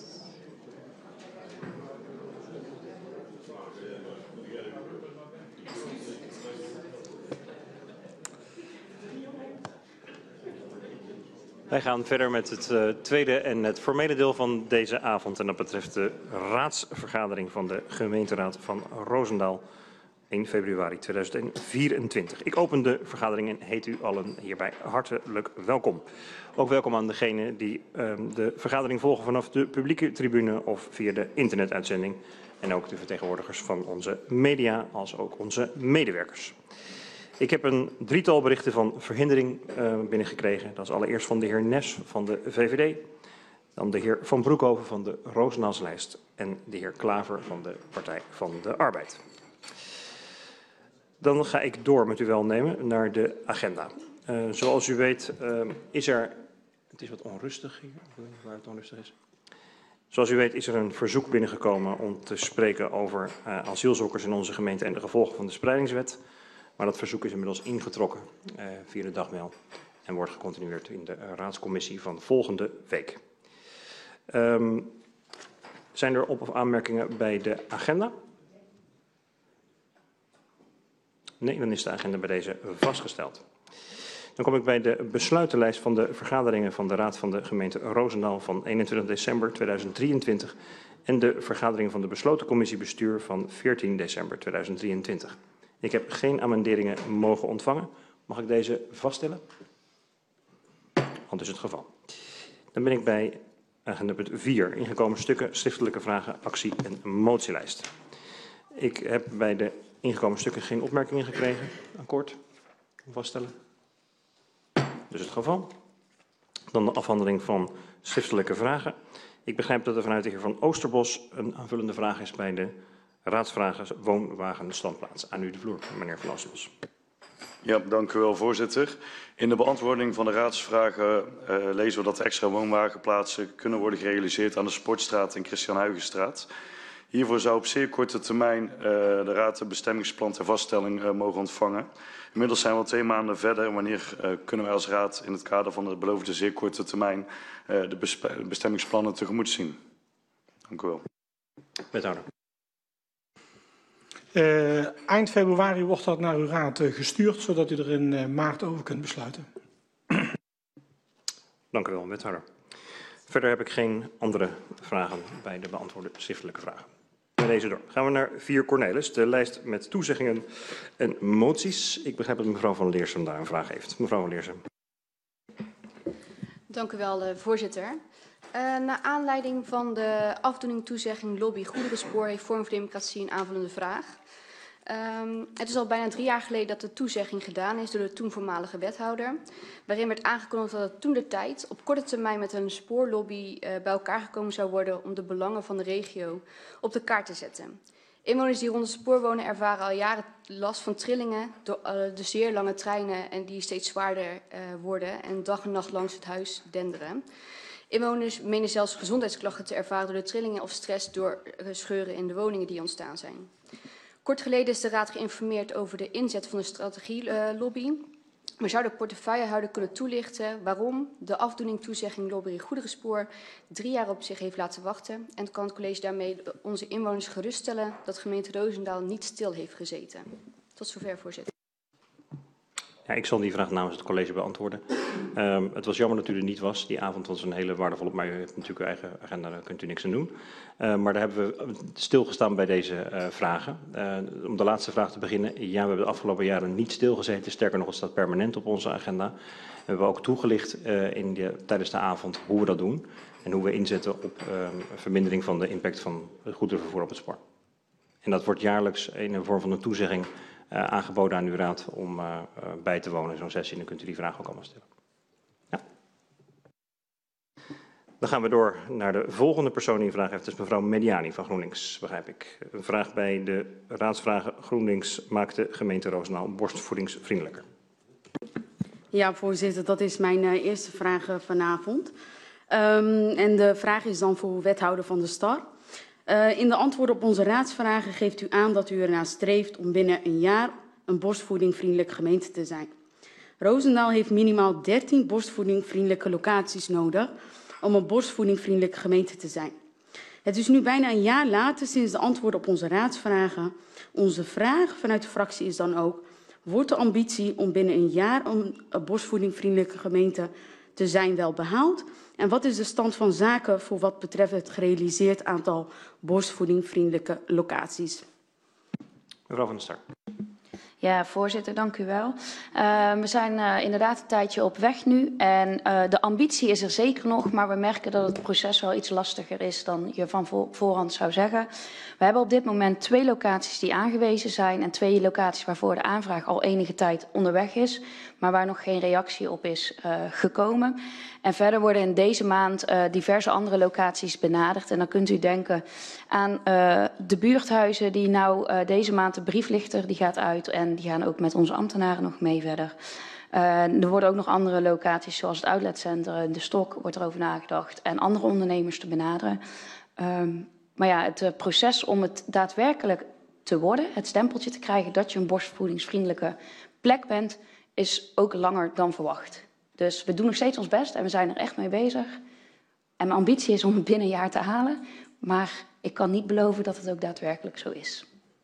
Wij gaan verder met het uh, tweede en het formele deel van deze avond. En dat betreft de raadsvergadering van de gemeenteraad van Rozendaal. één februari tweeduizend vierentwintig. Ik open de vergadering en heet u allen hierbij hartelijk welkom. Ook welkom aan degenen die uh, de vergadering volgen vanaf de publieke tribune of via de internetuitzending. En ook de vertegenwoordigers van onze media als ook onze medewerkers. Ik heb een drietal berichten van verhindering uh, binnengekregen. Dat is allereerst van de heer Nes van de V V D. Dan de heer Van Broekhoven van de Rozenaalslijst. En de heer Klaver van de Partij van de Arbeid. Dan ga ik door met uw welnemen naar de agenda. Uh, zoals u weet uh, is er... Het is wat onrustig hier, ik weet niet waar het onrustig is. Zoals u weet is er een verzoek binnengekomen om te spreken over uh, asielzoekers in onze gemeente en de gevolgen van de spreidingswet. Maar dat verzoek is inmiddels ingetrokken uh, via de dagmail en wordt gecontinueerd in de uh, raadscommissie van volgende week. Um, zijn er op- of aanmerkingen bij de agenda? Nee, dan is de agenda bij deze vastgesteld. Dan kom ik bij de besluitenlijst van de vergaderingen van de Raad van de gemeente Roosendaal van eenentwintig december tweeduizend drieëntwintig en de vergadering van de besloten commissie bestuur van veertien december tweeduizend drieëntwintig. Ik heb geen amenderingen mogen ontvangen. Mag ik deze vaststellen? Dat is het geval. Dan ben ik bij agenda punt vier, ingekomen stukken, schriftelijke vragen, actie en motielijst. Ik heb bij de ingekomen stukken geen opmerkingen gekregen. Akkoord? Vaststellen? Dus het geval. Dan de afhandeling van schriftelijke vragen. Ik begrijp dat er vanuit de heer Van Oosterbos een aanvullende vraag is bij de raadsvragen woonwagenstandplaats. Aan u de vloer, meneer Van Oosterbos. Ja, dank u wel, voorzitter. In de beantwoording van de raadsvragen uh, lezen we dat de extra woonwagenplaatsen kunnen worden gerealiseerd aan de Sportstraat en Christian Huygenstraat. Hiervoor zou op zeer korte termijn uh, de Raad een bestemmingsplan ter vaststelling uh, mogen ontvangen. Inmiddels zijn we al twee maanden verder. Wanneer uh, kunnen wij als Raad in het kader van de beloofde zeer korte termijn uh, de bestemmingsplannen tegemoet zien? Dank u wel. Wethouder. Uh, eind februari wordt dat naar uw Raad uh, gestuurd, zodat u er in uh, maart over kunt besluiten. Dank u wel, wethouder. Verder heb ik geen andere vragen bij de beantwoorde schriftelijke vragen. Bij deze door. Gaan we naar vier Cornelis, de lijst met toezeggingen en moties. Ik begrijp dat mevrouw Van Leersum daar een vraag heeft. Mevrouw Van Leersum. Dank u wel, uh, voorzitter. Uh, naar aanleiding van de afdoening toezegging lobby goederenspoor heeft Forum voor Democratie een aanvullende vraag. Um, het is al bijna drie jaar geleden dat de toezegging gedaan is door de toen voormalige wethouder, waarin werd aangekondigd dat het toen de tijd op korte termijn met een spoorlobby uh, bij elkaar gekomen zou worden om de belangen van de regio op de kaart te zetten. Inwoners die rond het spoor wonen ervaren al jaren last van trillingen door uh, de zeer lange treinen en die steeds zwaarder uh, worden en dag en nacht langs het huis denderen. Inwoners menen zelfs gezondheidsklachten te ervaren door de trillingen of stress door scheuren in de woningen die ontstaan zijn. Kort geleden is de Raad geïnformeerd over de inzet van de strategielobby. Maar zou de portefeuillehouder kunnen toelichten waarom de afdoening toezegging lobby goederenspoor drie jaar op zich heeft laten wachten? En kan het college daarmee onze inwoners geruststellen dat gemeente Roosendaal niet stil heeft gezeten? Tot zover, voorzitter. Ja, ik zal die vraag namens het college beantwoorden. Um, het was jammer dat u er niet was. Die avond was een hele waardevolle, maar u heeft natuurlijk uw eigen agenda, daar kunt u niks aan doen. Uh, maar daar hebben we stilgestaan bij deze uh, vragen. Uh, om de laatste vraag te beginnen. Ja, we hebben de afgelopen jaren niet stilgezeten. Sterker nog, het staat permanent op onze agenda. We hebben ook toegelicht uh, in de, tijdens de avond hoe we dat doen. En hoe we inzetten op uh, vermindering van de impact van het goederenvervoer op het spoor. En dat wordt jaarlijks in de vorm van een toezegging Uh, aangeboden aan uw raad om uh, uh, bij te wonen in zo'n sessie. En dan kunt u die vraag ook allemaal stellen. Ja. Dan gaan we door naar de volgende persoon die een vraag heeft. Dat is mevrouw Mediani van GroenLinks, begrijp ik. Een vraag bij de raadsvragen GroenLinks maakt de gemeente Roosendaal borstvoedingsvriendelijker. Ja, voorzitter, dat is mijn uh, eerste vraag uh, vanavond. Um, en de vraag is dan voor wethouder Van der Star. Uh, in de antwoorden op onze raadsvragen geeft u aan dat u ernaar streeft om binnen een jaar een borstvoedingvriendelijke gemeente te zijn. Roosendaal heeft minimaal dertien borstvoedingvriendelijke locaties nodig om een borstvoedingvriendelijke gemeente te zijn. Het is nu bijna een jaar later sinds de antwoorden op onze raadsvragen. Onze vraag vanuit de fractie is dan ook, wordt de ambitie om binnen een jaar een, een borstvoedingvriendelijke gemeente te zijn wel behaald? En wat is de stand van zaken voor wat betreft het gerealiseerd aantal borstvoedingvriendelijke locaties? Mevrouw Van der Star. Ja, voorzitter, dank u wel. Uh, we zijn uh, inderdaad een tijdje op weg nu en uh, de ambitie is er zeker nog, maar we merken dat het proces wel iets lastiger is dan je van vo voorhand zou zeggen. We hebben op dit moment twee locaties die aangewezen zijn en twee locaties waarvoor de aanvraag al enige tijd onderweg is, maar waar nog geen reactie op is uh, gekomen. En verder worden in deze maand uh, diverse andere locaties benaderd. En dan kunt u denken aan uh, de buurthuizen die nou uh, deze maand de brief ligt er, die gaat uit. En die gaan ook met onze ambtenaren nog mee verder. Uh, er worden ook nog andere locaties zoals het outletcentrum, de Stok, wordt erover nagedacht en andere ondernemers te benaderen. Um, maar ja, het uh, proces om het daadwerkelijk te worden, het stempeltje te krijgen dat je een borstvoedingsvriendelijke plek bent, is ook langer dan verwacht. Dus we doen nog steeds ons best en we zijn er echt mee bezig. En mijn ambitie is om het binnen een jaar te halen, maar ik kan niet beloven dat het ook daadwerkelijk zo is.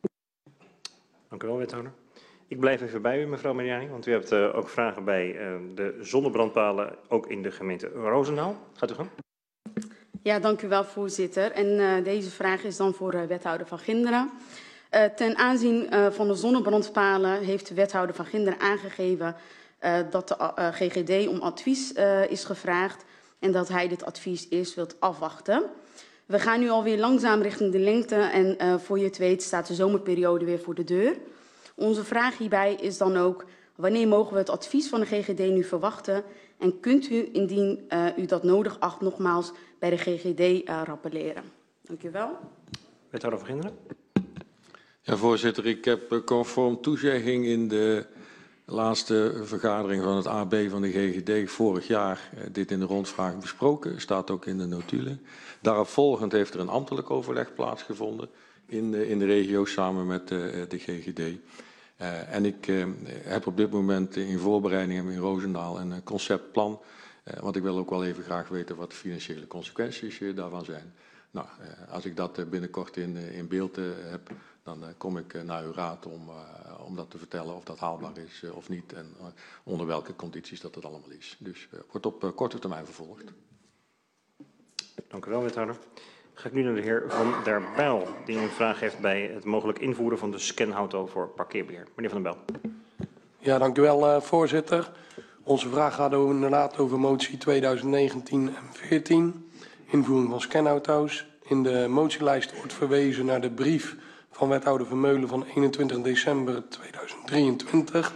Dank u wel, wethouder. Ik blijf even bij u, mevrouw Mariani, want u hebt uh, ook vragen bij uh, de zonnebrandpalen, ook in de gemeente Roosendaal. Gaat u gang. Ja, dank u wel, voorzitter. En uh, deze vraag is dan voor uh, wethouder Van Ginderen. Uh, ten aanzien uh, van de zonnebrandpalen heeft de wethouder Van Ginderen aangegeven uh, dat de uh, G G D om advies uh, is gevraagd en dat hij dit advies eerst wilt afwachten. We gaan nu alweer langzaam richting de lengte en uh, voor je het weet staat de zomerperiode weer voor de deur. Onze vraag hierbij is dan ook, wanneer mogen we het advies van de G G D nu verwachten? En kunt u, indien uh, u dat nodig acht, nogmaals bij de G G D uh, rappelleren? Dank u wel. Wethouder Van Ginderen. Ja, voorzitter, ik heb conform toezegging in de laatste vergadering van het A B van de G G D vorig jaar uh, dit in de rondvraag besproken. Staat ook in de notulen. Daarop volgend heeft er een ambtelijk overleg plaatsgevonden in de, in de regio samen met uh, de G G D. Uh, en ik uh, heb op dit moment in voorbereiding in Roosendaal een conceptplan. Uh, want ik wil ook wel even graag weten wat de financiële consequenties uh, daarvan zijn. Nou, uh, als ik dat uh, binnenkort in, uh, in beeld uh, heb, dan uh, kom ik uh, naar uw raad om, uh, om dat te vertellen of dat haalbaar is uh, of niet. En uh, onder welke condities dat het allemaal is. Dus uh, wordt op uh, korte termijn vervolgd. Dank u wel, wethouder. Ga ik nu naar de heer Van der Bijl, die een vraag heeft bij het mogelijk invoeren van de scanauto voor parkeerbeheer. Meneer Van der Bijl. Ja, dank u wel, uh, voorzitter. Onze vraag gaat over, inderdaad over motie tweeduizend negentien en veertien, invoering van scanauto's. In de motielijst wordt verwezen naar de brief van wethouder Vermeulen van eenentwintig december tweeduizend drieëntwintig.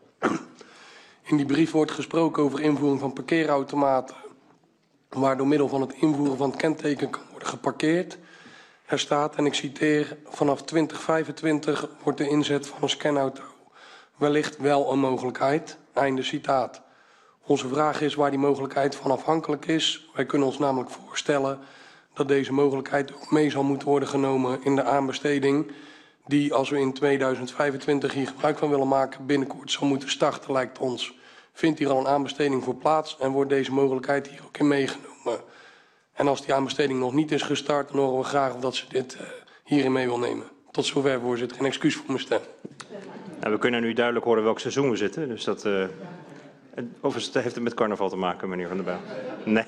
In die brief wordt gesproken over invoering van parkeerautomaten, waar door middel van het invoeren van het kenteken kan worden geparkeerd. Er staat, en ik citeer, vanaf twintig vijfentwintig wordt de inzet van een scanauto wellicht wel een mogelijkheid. Einde citaat. Onze vraag is waar die mogelijkheid van afhankelijk is. Wij kunnen ons namelijk voorstellen dat deze mogelijkheid ook mee zal moeten worden genomen in de aanbesteding, die, als we in tweeduizend vijfentwintig hier gebruik van willen maken, binnenkort zal moeten starten, lijkt ons. Vindt hier al een aanbesteding voor plaats en wordt deze mogelijkheid hier ook in meegenomen? En als die aanbesteding nog niet is gestart, dan horen we graag of dat ze dit uh, hierin mee wil nemen. Tot zover, voorzitter. Een excuus voor mijn stem. Nou, we kunnen nu duidelijk horen welk seizoen we zitten. Dus dat, uh, of heeft het met carnaval te maken, meneer Van der Bijl? Nee.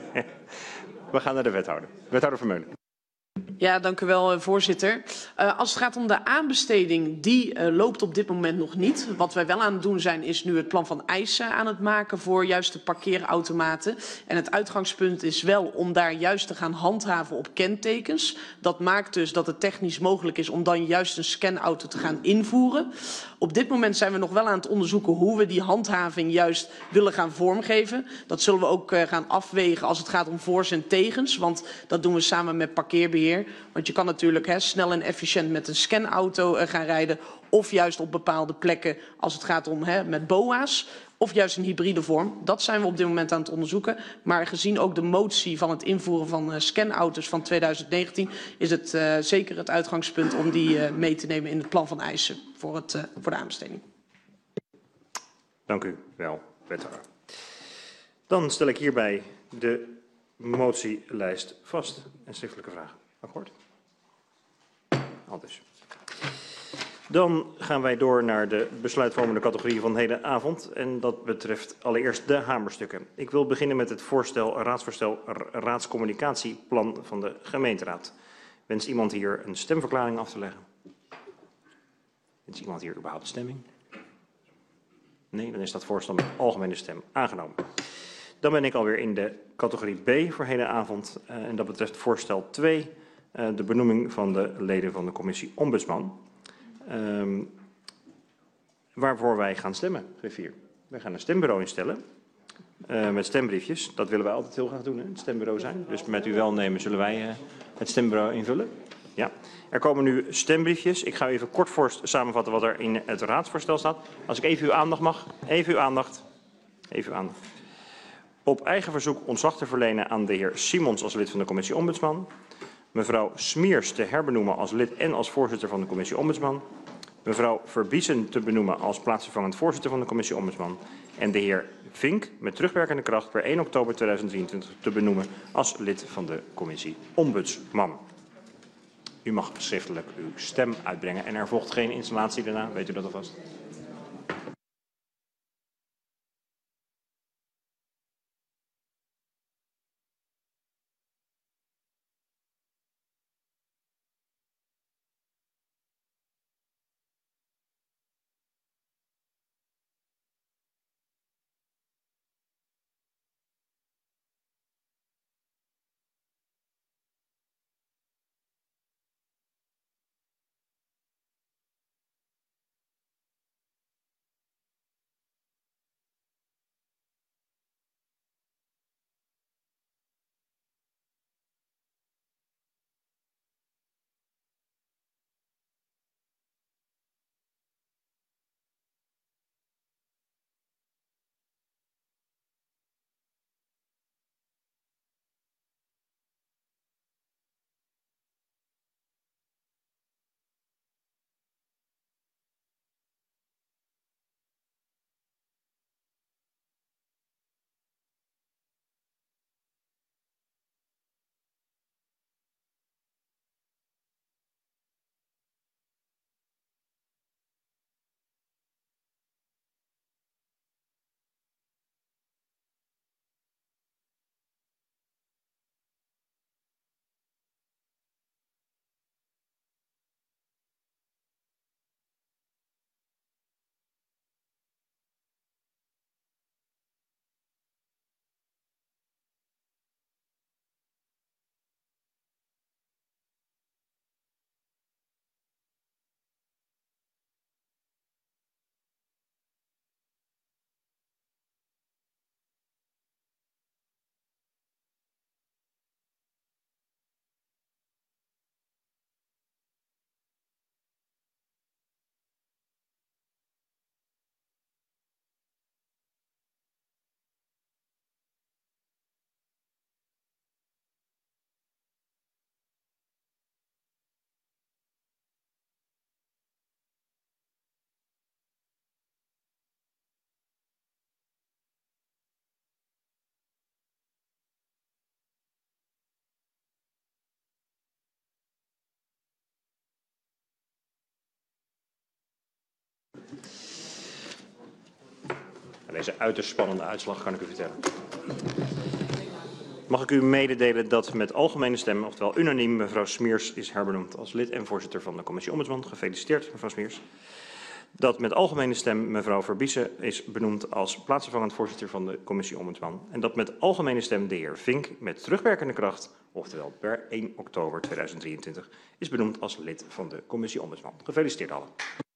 We gaan naar de wethouder. Wethouder Vermeulen. Ja, dank u wel, voorzitter. Uh, als het gaat om de aanbesteding, die uh, loopt op dit moment nog niet. Wat wij wel aan het doen zijn, is nu het plan van eisen aan het maken voor juist de parkeerautomaten. En het uitgangspunt is wel om daar juist te gaan handhaven op kentekens. Dat maakt dus dat het technisch mogelijk is om dan juist een scanauto te gaan invoeren. Op dit moment zijn we nog wel aan het onderzoeken hoe we die handhaving juist willen gaan vormgeven. Dat zullen we ook uh, gaan afwegen als het gaat om voor's en tegens. Want dat doen we samen met parkeerbeheer. Want je kan natuurlijk he, snel en efficiënt met een scanauto uh, gaan rijden. Of juist op bepaalde plekken als het gaat om he, met B O A's. Of juist een hybride vorm. Dat zijn we op dit moment aan het onderzoeken. Maar gezien ook de motie van het invoeren van uh, scanauto's van tweeduizend negentien... is het uh, zeker het uitgangspunt om die uh, mee te nemen in het plan van eisen voor, het, uh, voor de aanbesteding. Dank u wel, wethouder. Dan stel ik hierbij de motielijst vast. En schriftelijke vragen. Akkoord? Al dus. Dan gaan wij door naar de besluitvormende categorie van heden avond. En dat betreft allereerst de hamerstukken. Ik wil beginnen met het voorstel, raadsvoorstel raadscommunicatieplan van de gemeenteraad. Wenst iemand hier een stemverklaring af te leggen? Wenst iemand hier überhaupt stemming? Nee, dan is dat voorstel met algemene stem aangenomen. Dan ben ik alweer in de categorie B voor hedenavond. Uh, en dat betreft voorstel twee, uh, de benoeming van de leden van de commissie Ombudsman. Um, waarvoor wij gaan stemmen, griffier. Wij gaan een stembureau instellen uh, met stembriefjes. Dat willen wij altijd heel graag doen, hè? Het stembureau zijn. Dus met uw welnemen zullen wij uh, het stembureau invullen. Ja. Er komen nu stembriefjes. Ik ga even kort voor samenvatten wat er in het raadsvoorstel staat. Als ik even uw aandacht mag. Even uw aandacht. Even uw aandacht. Op eigen verzoek ontslag te verlenen aan de heer Simons als lid van de commissie Ombudsman. Mevrouw Smiers te herbenoemen als lid en als voorzitter van de commissie Ombudsman. Mevrouw Verbiesen te benoemen als plaatsvervangend voorzitter van de commissie Ombudsman. En de heer Vink met terugwerkende kracht per één oktober tweeduizend drieëntwintig te benoemen als lid van de commissie Ombudsman. U mag schriftelijk uw stem uitbrengen en er volgt geen installatie daarna, weet u dat alvast? Deze uiterst spannende uitslag kan ik u vertellen. Mag ik u mededelen dat met algemene stem, oftewel unaniem, mevrouw Smiers is herbenoemd als lid en voorzitter van de commissie Ombudsman. Gefeliciteerd, mevrouw Smiers. Dat met algemene stem mevrouw Verbiesen is benoemd als plaatsvervangend voorzitter van de commissie Ombudsman. En dat met algemene stem de heer Vink met terugwerkende kracht, oftewel per één oktober tweeduizend drieëntwintig, is benoemd als lid van de commissie Ombudsman. Gefeliciteerd allen.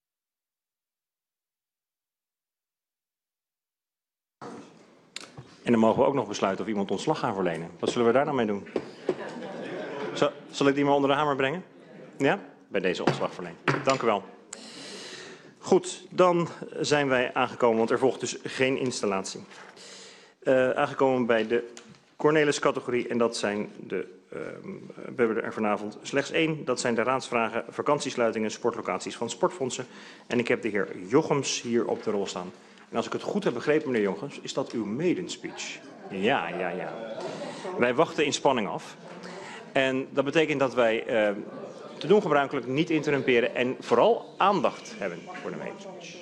En dan mogen we ook nog besluiten of iemand ontslag gaan verlenen. Wat zullen we daar nou mee doen? Zal, zal ik die maar onder de hamer brengen? Ja? Bij deze ontslagverlening. Dank u wel. Goed, dan zijn wij aangekomen, want er volgt dus geen installatie. Uh, aangekomen bij de Cornelis-categorie en dat zijn de, uh, we hebben er vanavond slechts één. Dat zijn de raadsvragen, vakantiesluitingen, sportlocaties van sportfondsen. En ik heb de heer Jochems hier op de rol staan. En als ik het goed heb begrepen, meneer Jochems, is dat uw maiden speech? Ja, ja, ja. Wij wachten in spanning af. En dat betekent dat wij uh, te doen gebruikelijk niet interrumperen en vooral aandacht hebben voor de maiden speech.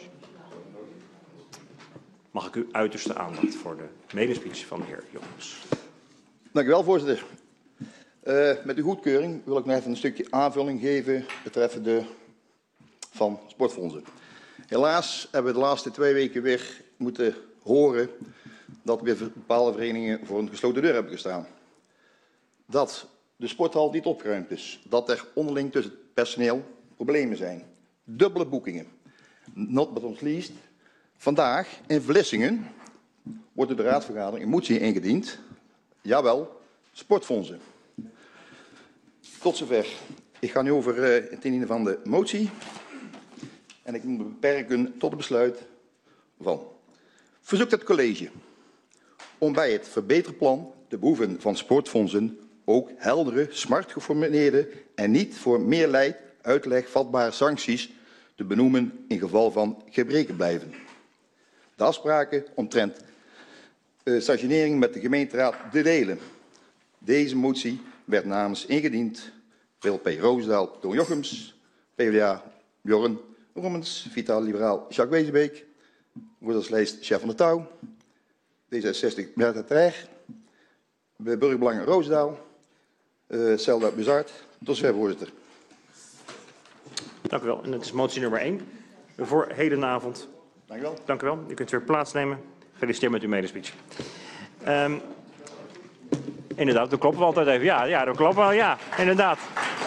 Mag ik uw uiterste aandacht voor de maiden speech van de heer Jochems? Dank u wel, voorzitter. Uh, met uw goedkeuring wil ik nog even een stukje aanvulling geven betreffende van sportfondsen. Helaas hebben we de laatste twee weken weer moeten horen dat weer bepaalde verenigingen voor een gesloten deur hebben gestaan. Dat de sporthal niet opgeruimd is. Dat er onderling tussen het personeel problemen zijn. Dubbele boekingen. Not but not least. Vandaag in Vlissingen wordt in de raadsvergadering een motie ingediend. Jawel, sportfondsen. Tot zover Ik ga nu over uh, het indienen van de motie. En ik moet me beperken tot het besluit van. Verzoekt het college om bij het verbeterplan de behoeven van sportfondsen ook heldere, smart geformuleerde en niet voor meerlei uitleg vatbare sancties te benoemen in geval van gebreken blijven. De afspraken omtrent uh, stationering met de gemeenteraad te delen. Deze motie werd namens ingediend V L P Roosdaal, Toon Jochems, P v d A Bjorn Roemens, Vitaal Liberaal Jacques Wezenbeek, Woorderslijst Chef van der Touw, D zesenzestig Bertha Treij, Burgerbelangen Roosdaal, uh, Zelda Buzard. Tot zover, voorzitter. Dank u wel. En het is motie nummer één voor hedenavond. Dank u wel. Dank u wel. U kunt weer plaatsnemen. Gefeliciteerd met uw medespeech. Um, inderdaad, dan kloppen we altijd even. Ja, ja, dan kloppen we. Ja, inderdaad.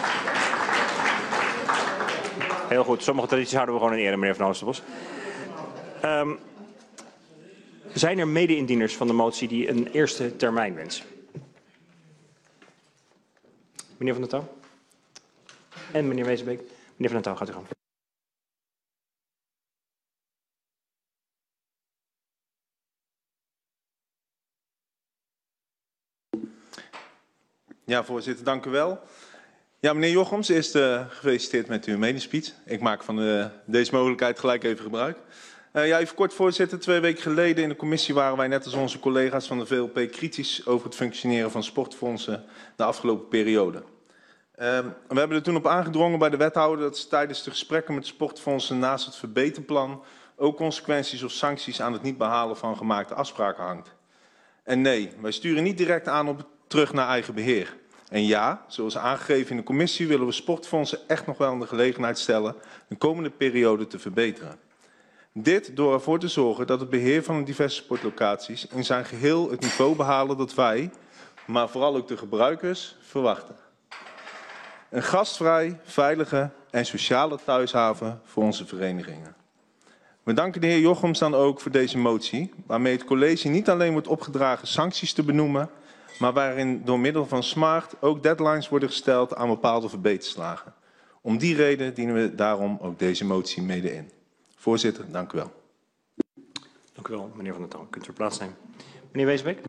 Heel goed. Sommige tradities houden we gewoon in ere, meneer Van Oosterbos. Um, zijn er mede-indieners van de motie die een eerste termijn wensen? Meneer Van der Touw? En meneer Wezenbeek? Meneer Van der Touw, gaat u gang. Ja, voorzitter, dank u wel. Ja, meneer Jochems, eerst uh, gefeliciteerd met uw medespeech. Ik maak van uh, deze mogelijkheid gelijk even gebruik. Uh, ja, even kort, voorzitter. Twee weken geleden in de commissie waren wij net als onze collega's van de V L P kritisch over het functioneren van sportfondsen de afgelopen periode. Uh, we hebben er toen op aangedrongen bij de wethouder dat ze tijdens de gesprekken met sportfondsen naast het verbeterplan ook consequenties of sancties aan het niet behalen van gemaakte afspraken hangt. En nee, wij sturen niet direct aan op het terug naar eigen beheer. En ja, zoals aangegeven in de commissie willen we sportfondsen echt nog wel in de gelegenheid stellen de komende periode te verbeteren. Dit door ervoor te zorgen dat het beheer van de diverse sportlocaties in zijn geheel het niveau behalen dat wij, maar vooral ook de gebruikers, verwachten. Een gastvrij, veilige en sociale thuishaven voor onze verenigingen. We danken de heer Jochems dan ook voor deze motie, waarmee het college niet alleen wordt opgedragen sancties te benoemen, maar waarin door middel van SMART ook deadlines worden gesteld aan bepaalde verbeterslagen. Om die reden dienen we daarom ook deze motie mede in. Voorzitter, dank u wel. Dank u wel, meneer Van der Touw. Kunt u plaatsnemen. Meneer Wezenbeek.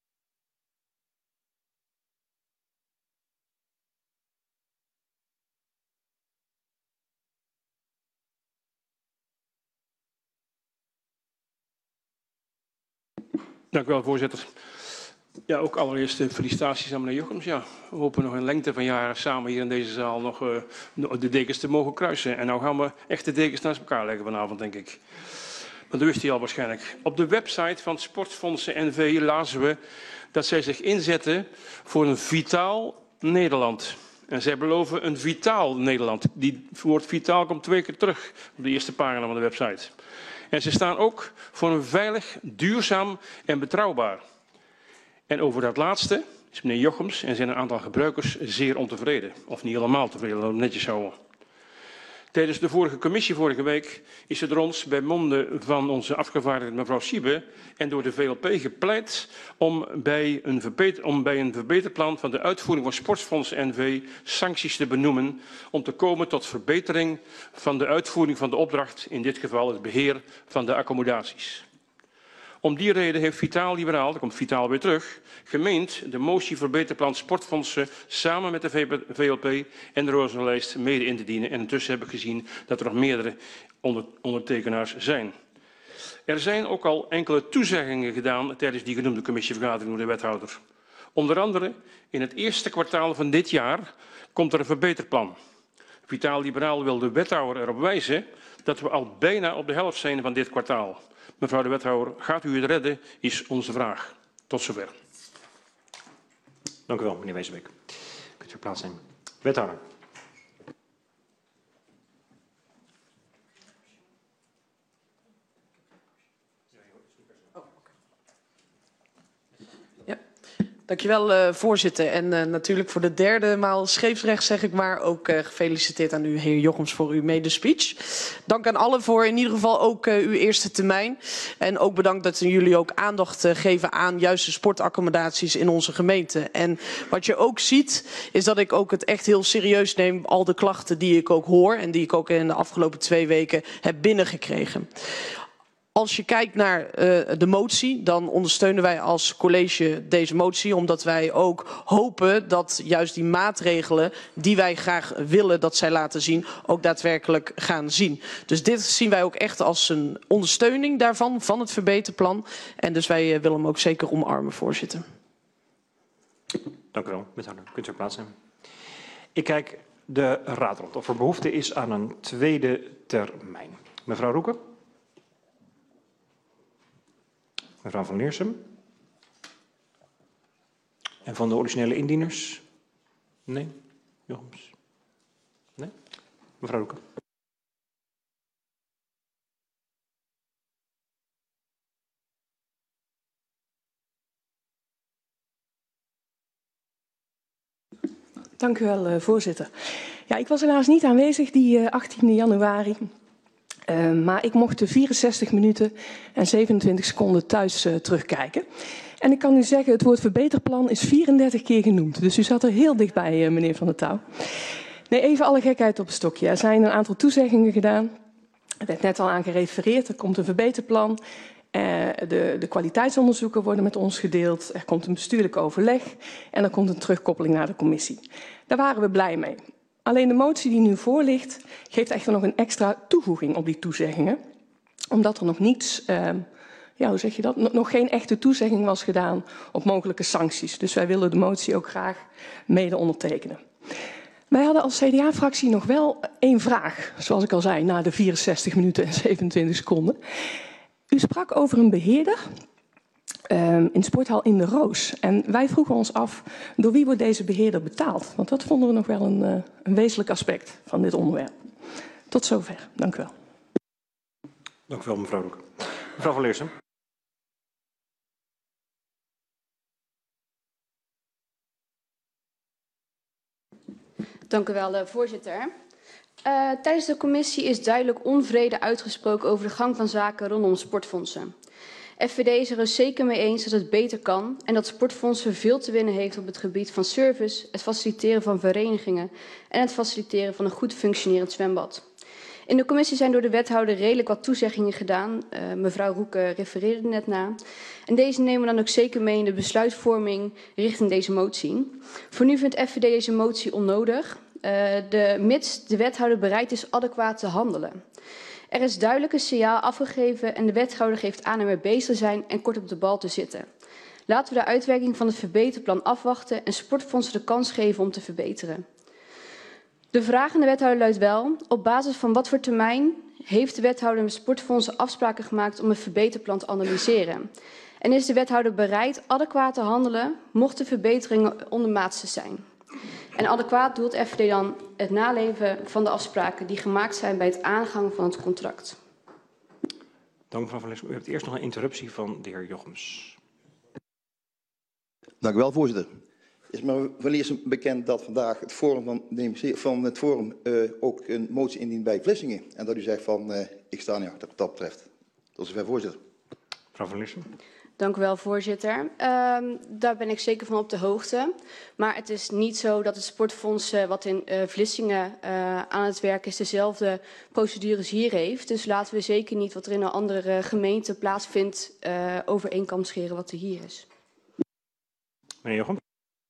Dank u wel, voorzitter. Ja, ook allereerst de felicitaties aan meneer Jochems. Ja, we hopen nog een lengte van jaren samen hier in deze zaal nog uh, de dekens te mogen kruisen. En nou gaan we echt de dekens naast elkaar leggen vanavond, denk ik. Maar dat wist hij al waarschijnlijk. Op de website van Sportfondsen N V lazen we dat zij zich inzetten voor een vitaal Nederland. En zij beloven een vitaal Nederland. Die woord vitaal komt twee keer terug op de eerste pagina van de website. En ze staan ook voor een veilig, duurzaam en betrouwbaar. En over dat laatste is meneer Jochems en zijn een aantal gebruikers zeer ontevreden. Of niet helemaal tevreden, laten we netjes houden. Tijdens de vorige commissie vorige week is er ons bij monden van onze afgevaardigde mevrouw Siebe en door de V L P gepleit om bij, een verbeter, om bij een verbeterplan van de uitvoering van Sportfonds N V sancties te benoemen om te komen tot verbetering van de uitvoering van de opdracht, in dit geval het beheer van de accommodaties. Om die reden heeft Vitaal Liberaal, daar komt Vitaal weer terug, gemeend de motie verbeterplan sportfondsen samen met de V L P en de Rozenlijst mede in te dienen. En intussen heb ik gezien dat er nog meerdere onder, ondertekenaars zijn. Er zijn ook al enkele toezeggingen gedaan tijdens die genoemde commissievergadering door de wethouder. Onder andere in het eerste kwartaal van dit jaar komt er een verbeterplan. Vitaal Liberaal wil de wethouder erop wijzen dat we al bijna op de helft zijn van dit kwartaal. Mevrouw de wethouder, gaat u het redden, is onze vraag. Tot zover. Dank u wel, meneer Wezenbeek. Kunt u plaatsnemen. Wethouder. Dankjewel, uh, voorzitter. En uh, natuurlijk voor de derde maal scheepsrecht zeg ik maar ook uh, gefeliciteerd aan u, heer Jochems, voor uw medespeech. Dank aan allen voor in ieder geval ook uh, uw eerste termijn. En ook bedankt dat jullie ook aandacht uh, geven aan juist de sportaccommodaties in onze gemeente. En wat je ook ziet, is dat ik ook het echt heel serieus neem, al de klachten die ik ook hoor en die ik ook in de afgelopen twee weken heb binnengekregen. Als je kijkt naar uh, de motie, dan ondersteunen wij als college deze motie, omdat wij ook hopen dat juist die maatregelen die wij graag willen dat zij laten zien, ook daadwerkelijk gaan zien. Dus dit zien wij ook echt als een ondersteuning daarvan, van het verbeterplan. En dus wij uh, willen hem ook zeker omarmen, voorzitter. Dank u wel, wethouder. Kunt u plaatsen. Ik kijk de raad rond of er behoefte is aan een tweede termijn. Mevrouw Roeken. Mevrouw van Leersum. En van de originele indieners? Nee? Jochems? Nee? Mevrouw Roeken. Dank u wel, uh, voorzitter. Ja, ik was helaas niet aanwezig die uh, achttiende januari. Uh, maar ik mocht de vierenzestig minuten en zevenentwintig seconden thuis uh, terugkijken. En ik kan u zeggen, het woord verbeterplan is vierendertig keer genoemd. Dus u zat er heel dichtbij, uh, meneer Van der Touw. Nee, even alle gekheid op een stokje. Er zijn een aantal toezeggingen gedaan. Er werd net al aan gerefereerd. Er komt een verbeterplan. Uh, de, de kwaliteitsonderzoeken worden met ons gedeeld. Er komt een bestuurlijk overleg. En er komt een terugkoppeling naar de commissie. Daar waren we blij mee. Alleen de motie die nu voor ligt, geeft echter nog een extra toevoeging op die toezeggingen. Omdat er nog niets, uh, ja, hoe zeg je dat, nog geen echte toezegging was gedaan op mogelijke sancties. Dus wij willen de motie ook graag mede ondertekenen. Wij hadden als C D A-fractie nog wel één vraag, zoals ik al zei, na de vierenzestig minuten en zevenentwintig seconden. U sprak over een beheerder uh, in sporthal In de Roos. En wij vroegen ons af, door wie wordt deze beheerder betaald? Want dat vonden we nog wel een, uh, een wezenlijk aspect van dit onderwerp. Tot zover. Dank u wel. Dank u wel, mevrouw Roek. Mevrouw van Leersum. Dank u wel, uh, voorzitter. Uh, tijdens de commissie is duidelijk onvrede uitgesproken over de gang van zaken rondom sportfondsen. F V D is er dus zeker mee eens dat het beter kan en dat sportfondsen veel te winnen heeft op het gebied van service, het faciliteren van verenigingen en het faciliteren van een goed functionerend zwembad. In de commissie zijn door de wethouder redelijk wat toezeggingen gedaan. Uh, mevrouw Roeke refereerde net na. En deze nemen we dan ook zeker mee in de besluitvorming richting deze motie. Voor nu vindt F V D deze motie onnodig, uh, de, mits de wethouder bereid is adequaat te handelen. Er is duidelijk een signaal afgegeven en de wethouder geeft aan ermee bezig te zijn en kort op de bal te zitten. Laten we de uitwerking van het verbeterplan afwachten en sportfondsen de kans geven om te verbeteren. De vraag aan de wethouder luidt wel, op basis van wat voor termijn heeft de wethouder met sportfondsen afspraken gemaakt om het verbeterplan te analyseren? En is de wethouder bereid adequaat te handelen, mochten verbeteringen ondermaatse zijn? En adequaat doelt F V D dan het naleven van de afspraken die gemaakt zijn bij het aangang van het contract. Dank mevrouw van Leersum. U hebt eerst nog een interruptie van de heer Jochems. Dank u wel, voorzitter. Is me van Leersum bekend dat vandaag het forum van, van het forum uh, ook een motie indient bij Vlissingen. En dat u zegt van, uh, ik sta niet achter wat dat betreft. Tot zover, voorzitter. Mevrouw van Leersum. Dank u wel, voorzitter. Uh, daar ben ik zeker van op de hoogte. Maar het is niet zo dat het sportfonds uh, wat in uh, Vlissingen uh, aan het werk is dezelfde procedures hier heeft. Dus laten we zeker niet wat er in een andere gemeente plaatsvindt uh, over één kam scheren wat er hier is. Meneer Jochem.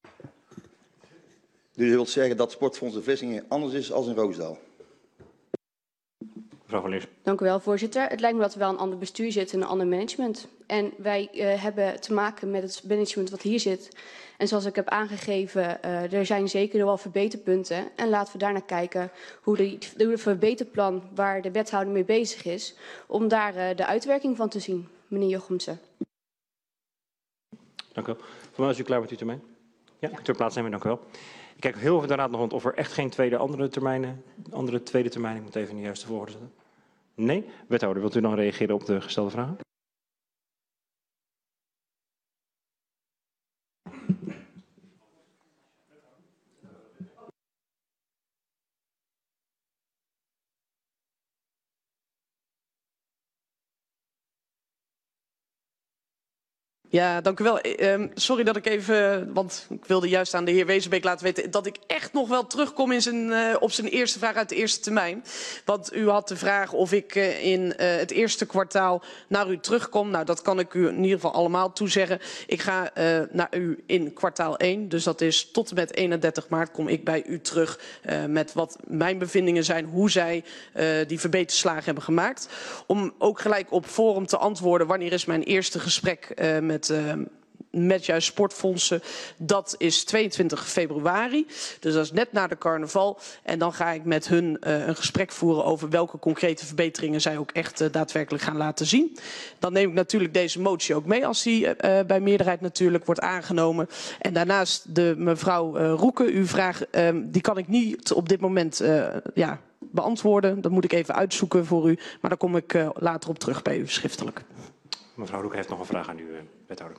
Dus u wilt zeggen dat sportfonds in Vlissingen anders is dan in Roosdaal? Mevrouw van Leersum. Dank u wel, voorzitter. Het lijkt me dat er wel een ander bestuur zit en een ander management. En wij uh, hebben te maken met het management wat hier zit. En zoals ik heb aangegeven, uh, er zijn zeker nog wel verbeterpunten. En laten we daarnaar kijken hoe de, hoe de verbeterplan waar de wethouder mee bezig is, om daar uh, de uitwerking van te zien. Meneer Jochemsen. Dank u wel. Voor mij is u klaar met uw termijn? Ja, kunt u plaatsnemen, dank u wel. Ik kijk heel even de raad nog rond of er echt geen tweede andere termijnen, andere tweede termijn, ik moet even in de juiste volgorde zetten. Nee? Wethouder, wilt u nog reageren op de gestelde vragen? Ja, dank u wel. Um, sorry dat ik even, want ik wilde juist aan de heer Wezenbeek laten weten dat ik echt nog wel terugkom in zijn, uh, op zijn eerste vraag uit de eerste termijn. Want u had de vraag of ik uh, in uh, het eerste kwartaal naar u terugkom. Nou, dat kan ik u in ieder geval allemaal toezeggen. Ik ga uh, naar u in kwartaal één, dus dat is tot en met eenendertig maart kom ik bij u terug uh, met wat mijn bevindingen zijn, hoe zij uh, die verbeterslagen hebben gemaakt. Om ook gelijk op Forum te antwoorden, wanneer is mijn eerste gesprek uh, met Met, uh, met juist sportfondsen. Dat is tweeëntwintig februari. Dus dat is net na de carnaval. En dan ga ik met hun uh, een gesprek voeren over welke concrete verbeteringen zij ook echt uh, daadwerkelijk gaan laten zien. Dan neem ik natuurlijk deze motie ook mee als die uh, bij meerderheid natuurlijk wordt aangenomen. En daarnaast de mevrouw uh, Roeke, uw vraag, uh, die kan ik niet op dit moment uh, ja, beantwoorden. Dat moet ik even uitzoeken voor u. Maar daar kom ik uh, later op terug bij u schriftelijk. Mevrouw Roek heeft nog een vraag aan u, wethouder.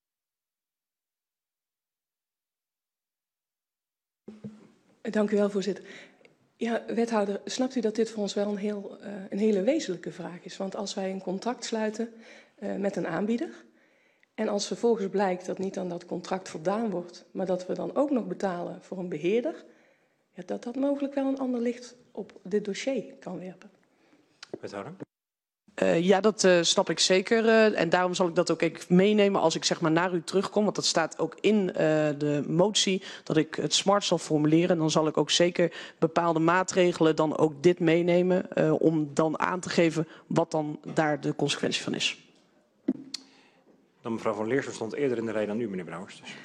Dank u wel, voorzitter. Ja, wethouder, snapt u dat dit voor ons wel een, heel, uh, een hele wezenlijke vraag is? Want als wij een contract sluiten uh, met een aanbieder en als vervolgens blijkt dat niet aan dat contract voldaan wordt, maar dat we dan ook nog betalen voor een beheerder, ja, dat dat mogelijk wel een ander licht op dit dossier kan werpen. Wethouder? Uh, ja, dat uh, snap ik zeker. Uh, en daarom zal ik dat ook even meenemen als ik zeg maar naar u terugkom. Want dat staat ook in uh, de motie dat ik het smart zal formuleren. Dan zal ik ook zeker bepaalde maatregelen dan ook dit meenemen. Uh, om dan aan te geven wat dan daar de consequentie van is. Dan mevrouw van Leersum stond eerder in de rij dan u, meneer Brouwers. Dus.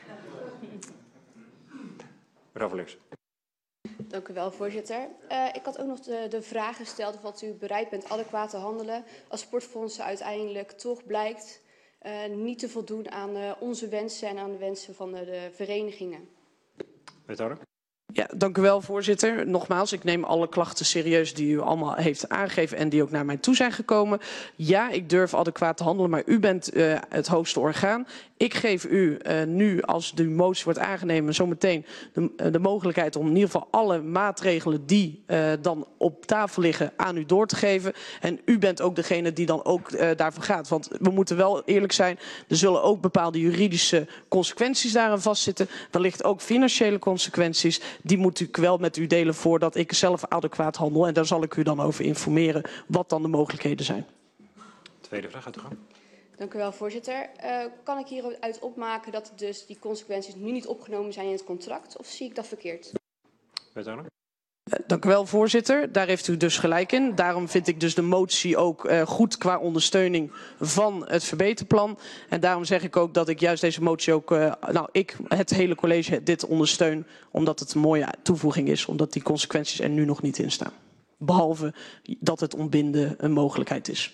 Mevrouw van Leersum. Dank u wel, voorzitter. Uh, ik had ook nog de, de vraag gesteld of wat u bereid bent adequaat te handelen als sportfondsen uiteindelijk toch blijkt uh, niet te voldoen aan uh, onze wensen en aan de wensen van de, de verenigingen. Wethouder? Ja, dank u wel, voorzitter. Nogmaals, ik neem alle klachten serieus die u allemaal heeft aangegeven en die ook naar mij toe zijn gekomen. Ja, ik durf adequaat te handelen, maar u bent uh, het hoogste orgaan. Ik geef u uh, nu, als de motie wordt aangenomen, zometeen de, uh, de mogelijkheid om in ieder geval alle maatregelen die uh, dan op tafel liggen aan u door te geven. En u bent ook degene die dan ook uh, daarvoor gaat. Want we moeten wel eerlijk zijn, er zullen ook bepaalde juridische consequenties daaraan vastzitten. Wellicht ook financiële consequenties. Die moet ik wel met u delen voordat ik zelf adequaat handel. En daar zal ik u dan over informeren wat dan de mogelijkheden zijn. Tweede vraag uit de gang. Dank u wel, voorzitter. Uh, kan ik hieruit opmaken dat dus die consequenties nu niet opgenomen zijn in het contract? Of zie ik dat verkeerd? Wethouder? Dank u wel, voorzitter. Daar heeft u dus gelijk in. Daarom vind ik dus de motie ook uh, goed qua ondersteuning van het verbeterplan. En daarom zeg ik ook dat ik juist deze motie ook, uh, nou ik, het hele college dit ondersteun. Omdat het een mooie toevoeging is, omdat die consequenties er nu nog niet in staan. Behalve dat het ontbinden een mogelijkheid is.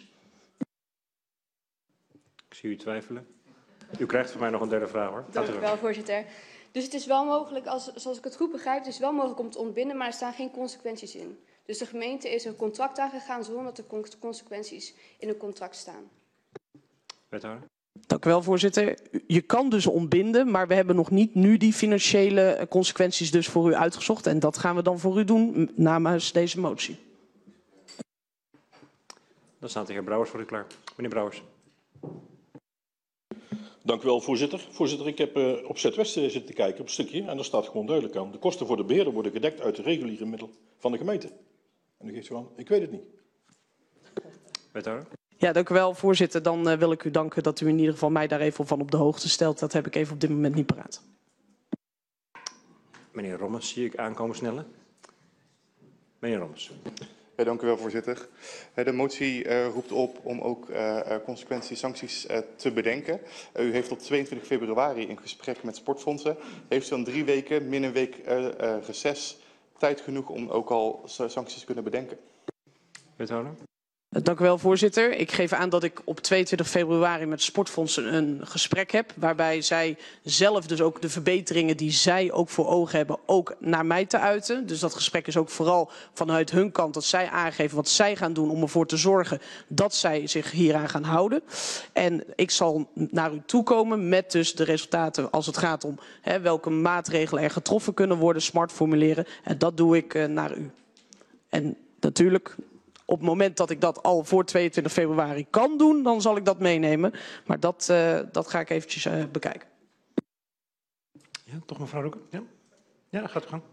Ik zie u twijfelen. U krijgt van mij nog een derde vraag, hoor. Dank u wel, voorzitter. Dus het is wel mogelijk, als, zoals ik het goed begrijp, het is wel mogelijk om te ontbinden, maar er staan geen consequenties in. Dus de gemeente is een contract aangegaan zonder dat er consequenties in een contract staan. Wethouder? Dank u wel, voorzitter. Je kan dus ontbinden, maar we hebben nog niet nu die financiële consequenties dus voor u uitgezocht. En dat gaan we dan voor u doen namens deze motie. Dan staat de heer Brouwers voor u klaar. Meneer Brouwers. Dank u wel, voorzitter. Voorzitter, ik heb uh, op Zuidwest uh, zitten kijken, op een stukje, en daar staat gewoon duidelijk aan. De kosten voor de beheerder worden gedekt uit de reguliere middel van de gemeente. En u geeft gewoon, ik weet het niet. Wethouder? Ja, dank u wel, voorzitter. Dan uh, wil ik u danken dat u in ieder geval mij daar even van op de hoogte stelt. Dat heb ik even op dit moment niet paraat. Meneer Rommens, zie ik aankomen snellen. Meneer Rommens. Ja, dank u wel, voorzitter. De motie uh, roept op om ook uh, consequenties, sancties uh, te bedenken. Uh, u heeft op tweeëntwintig februari een gesprek met sportfondsen. Heeft u dan drie weken, min een week uh, uh, reces, tijd genoeg om ook al sancties te kunnen bedenken? Wethouder? Dank u wel, voorzitter. Ik geef aan dat ik op tweeëntwintig februari met sportfondsen een gesprek heb. Waarbij zij zelf dus ook de verbeteringen die zij ook voor ogen hebben ook naar mij te uiten. Dus dat gesprek is ook vooral vanuit hun kant dat zij aangeven wat zij gaan doen om ervoor te zorgen dat zij zich hieraan gaan houden. En ik zal naar u toekomen met dus de resultaten als het gaat om hè, welke maatregelen er getroffen kunnen worden, smart formuleren. En dat doe ik uh, naar u. En natuurlijk, Op het moment dat ik dat al voor tweeëntwintig februari kan doen, dan zal ik dat meenemen. Maar dat, uh, dat ga ik eventjes uh, bekijken. Ja, toch mevrouw Roeken? Ja, ja, gaat u gang.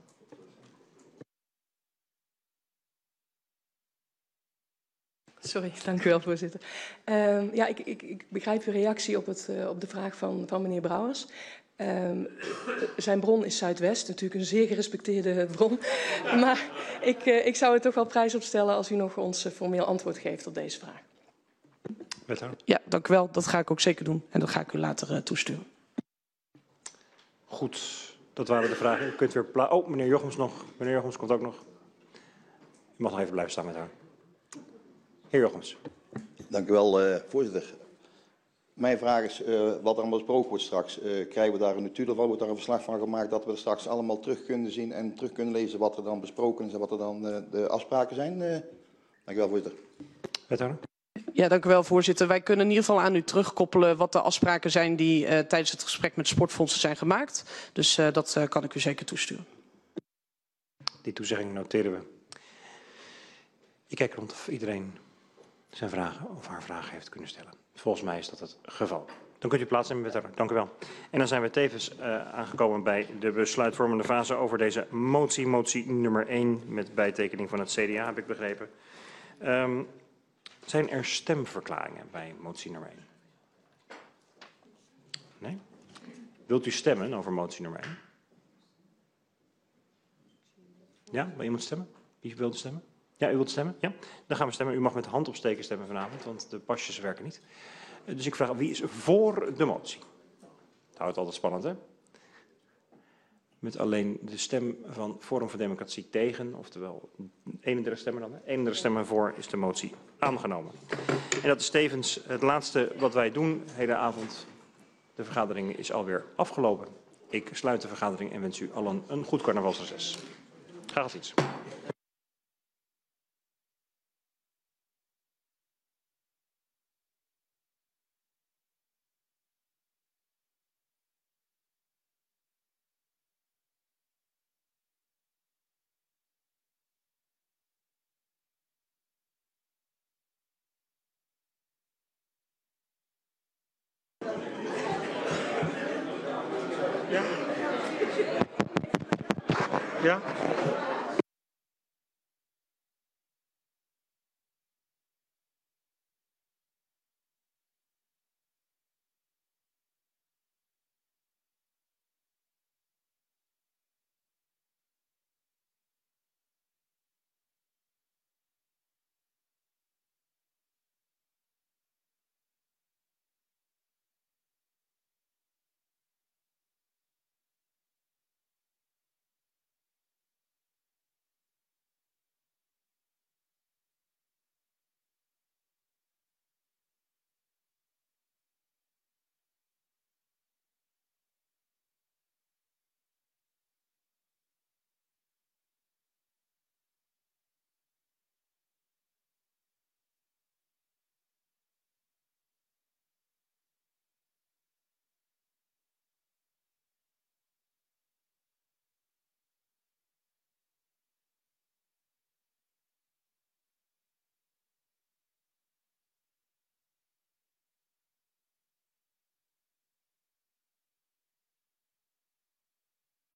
Sorry, dank u wel, voorzitter. Uh, ja, ik, ik, ik begrijp uw reactie op, het, uh, op de vraag van, van meneer Brouwers. Um, zijn bron is Zuidwest, natuurlijk een zeer gerespecteerde bron. Maar ik, uh, ik zou er toch wel prijs op stellen als u nog ons uh, formeel antwoord geeft op deze vraag. Wethouder. Ja, dank u wel. Dat ga ik ook zeker doen. En dat ga ik u later uh, toesturen. Goed, dat waren de vragen. U kunt weer pla- oh, meneer Jochems nog. Meneer Jochems komt ook nog. U mag nog even blijven staan met haar. Heer Jochems. Dank u wel, uh, voorzitter. Mijn vraag is, uh, wat er allemaal besproken wordt straks. Uh, krijgen we daar een notulen van? Wordt daar een verslag van gemaakt dat we er straks allemaal terug kunnen zien en terug kunnen lezen wat er dan besproken is en wat er dan uh, de afspraken zijn? Uh, dank u wel, voorzitter. Wethouder. Ja, dank u wel, voorzitter. Wij kunnen in ieder geval aan u terugkoppelen wat de afspraken zijn die uh, tijdens het gesprek met sportfondsen zijn gemaakt. Dus uh, dat uh, kan ik u zeker toesturen. Die toezegging noteren we. Ik kijk rond of iedereen zijn vragen of haar vragen heeft kunnen stellen. Volgens mij is dat het geval. Dan kunt u plaatsnemen, wethouder. Dank u wel. En dan zijn we tevens uh, aangekomen bij de besluitvormende fase over deze motie. Motie nummer één met bijtekening van het C D A, heb ik begrepen. Um, zijn er stemverklaringen bij motie nummer één? Nee? Wilt u stemmen over motie nummer één? Ja, wil iemand stemmen? Wie wil stemmen? Ja, u wilt stemmen? Ja? Dan gaan we stemmen. U mag met hand opsteken stemmen vanavond, want de pasjes werken niet. Dus ik vraag, wie is voor de motie? Dat houdt altijd spannend, hè? Met alleen de stem van Forum voor Democratie tegen, oftewel eenendertig stemmen dan. Hè? eenendertig stemmen voor is de motie aangenomen. En dat is tevens het laatste wat wij doen de hele avond. De vergadering is alweer afgelopen. Ik sluit de vergadering en wens u allen een goed carnavalsreces. Graag tot ziens. Ja?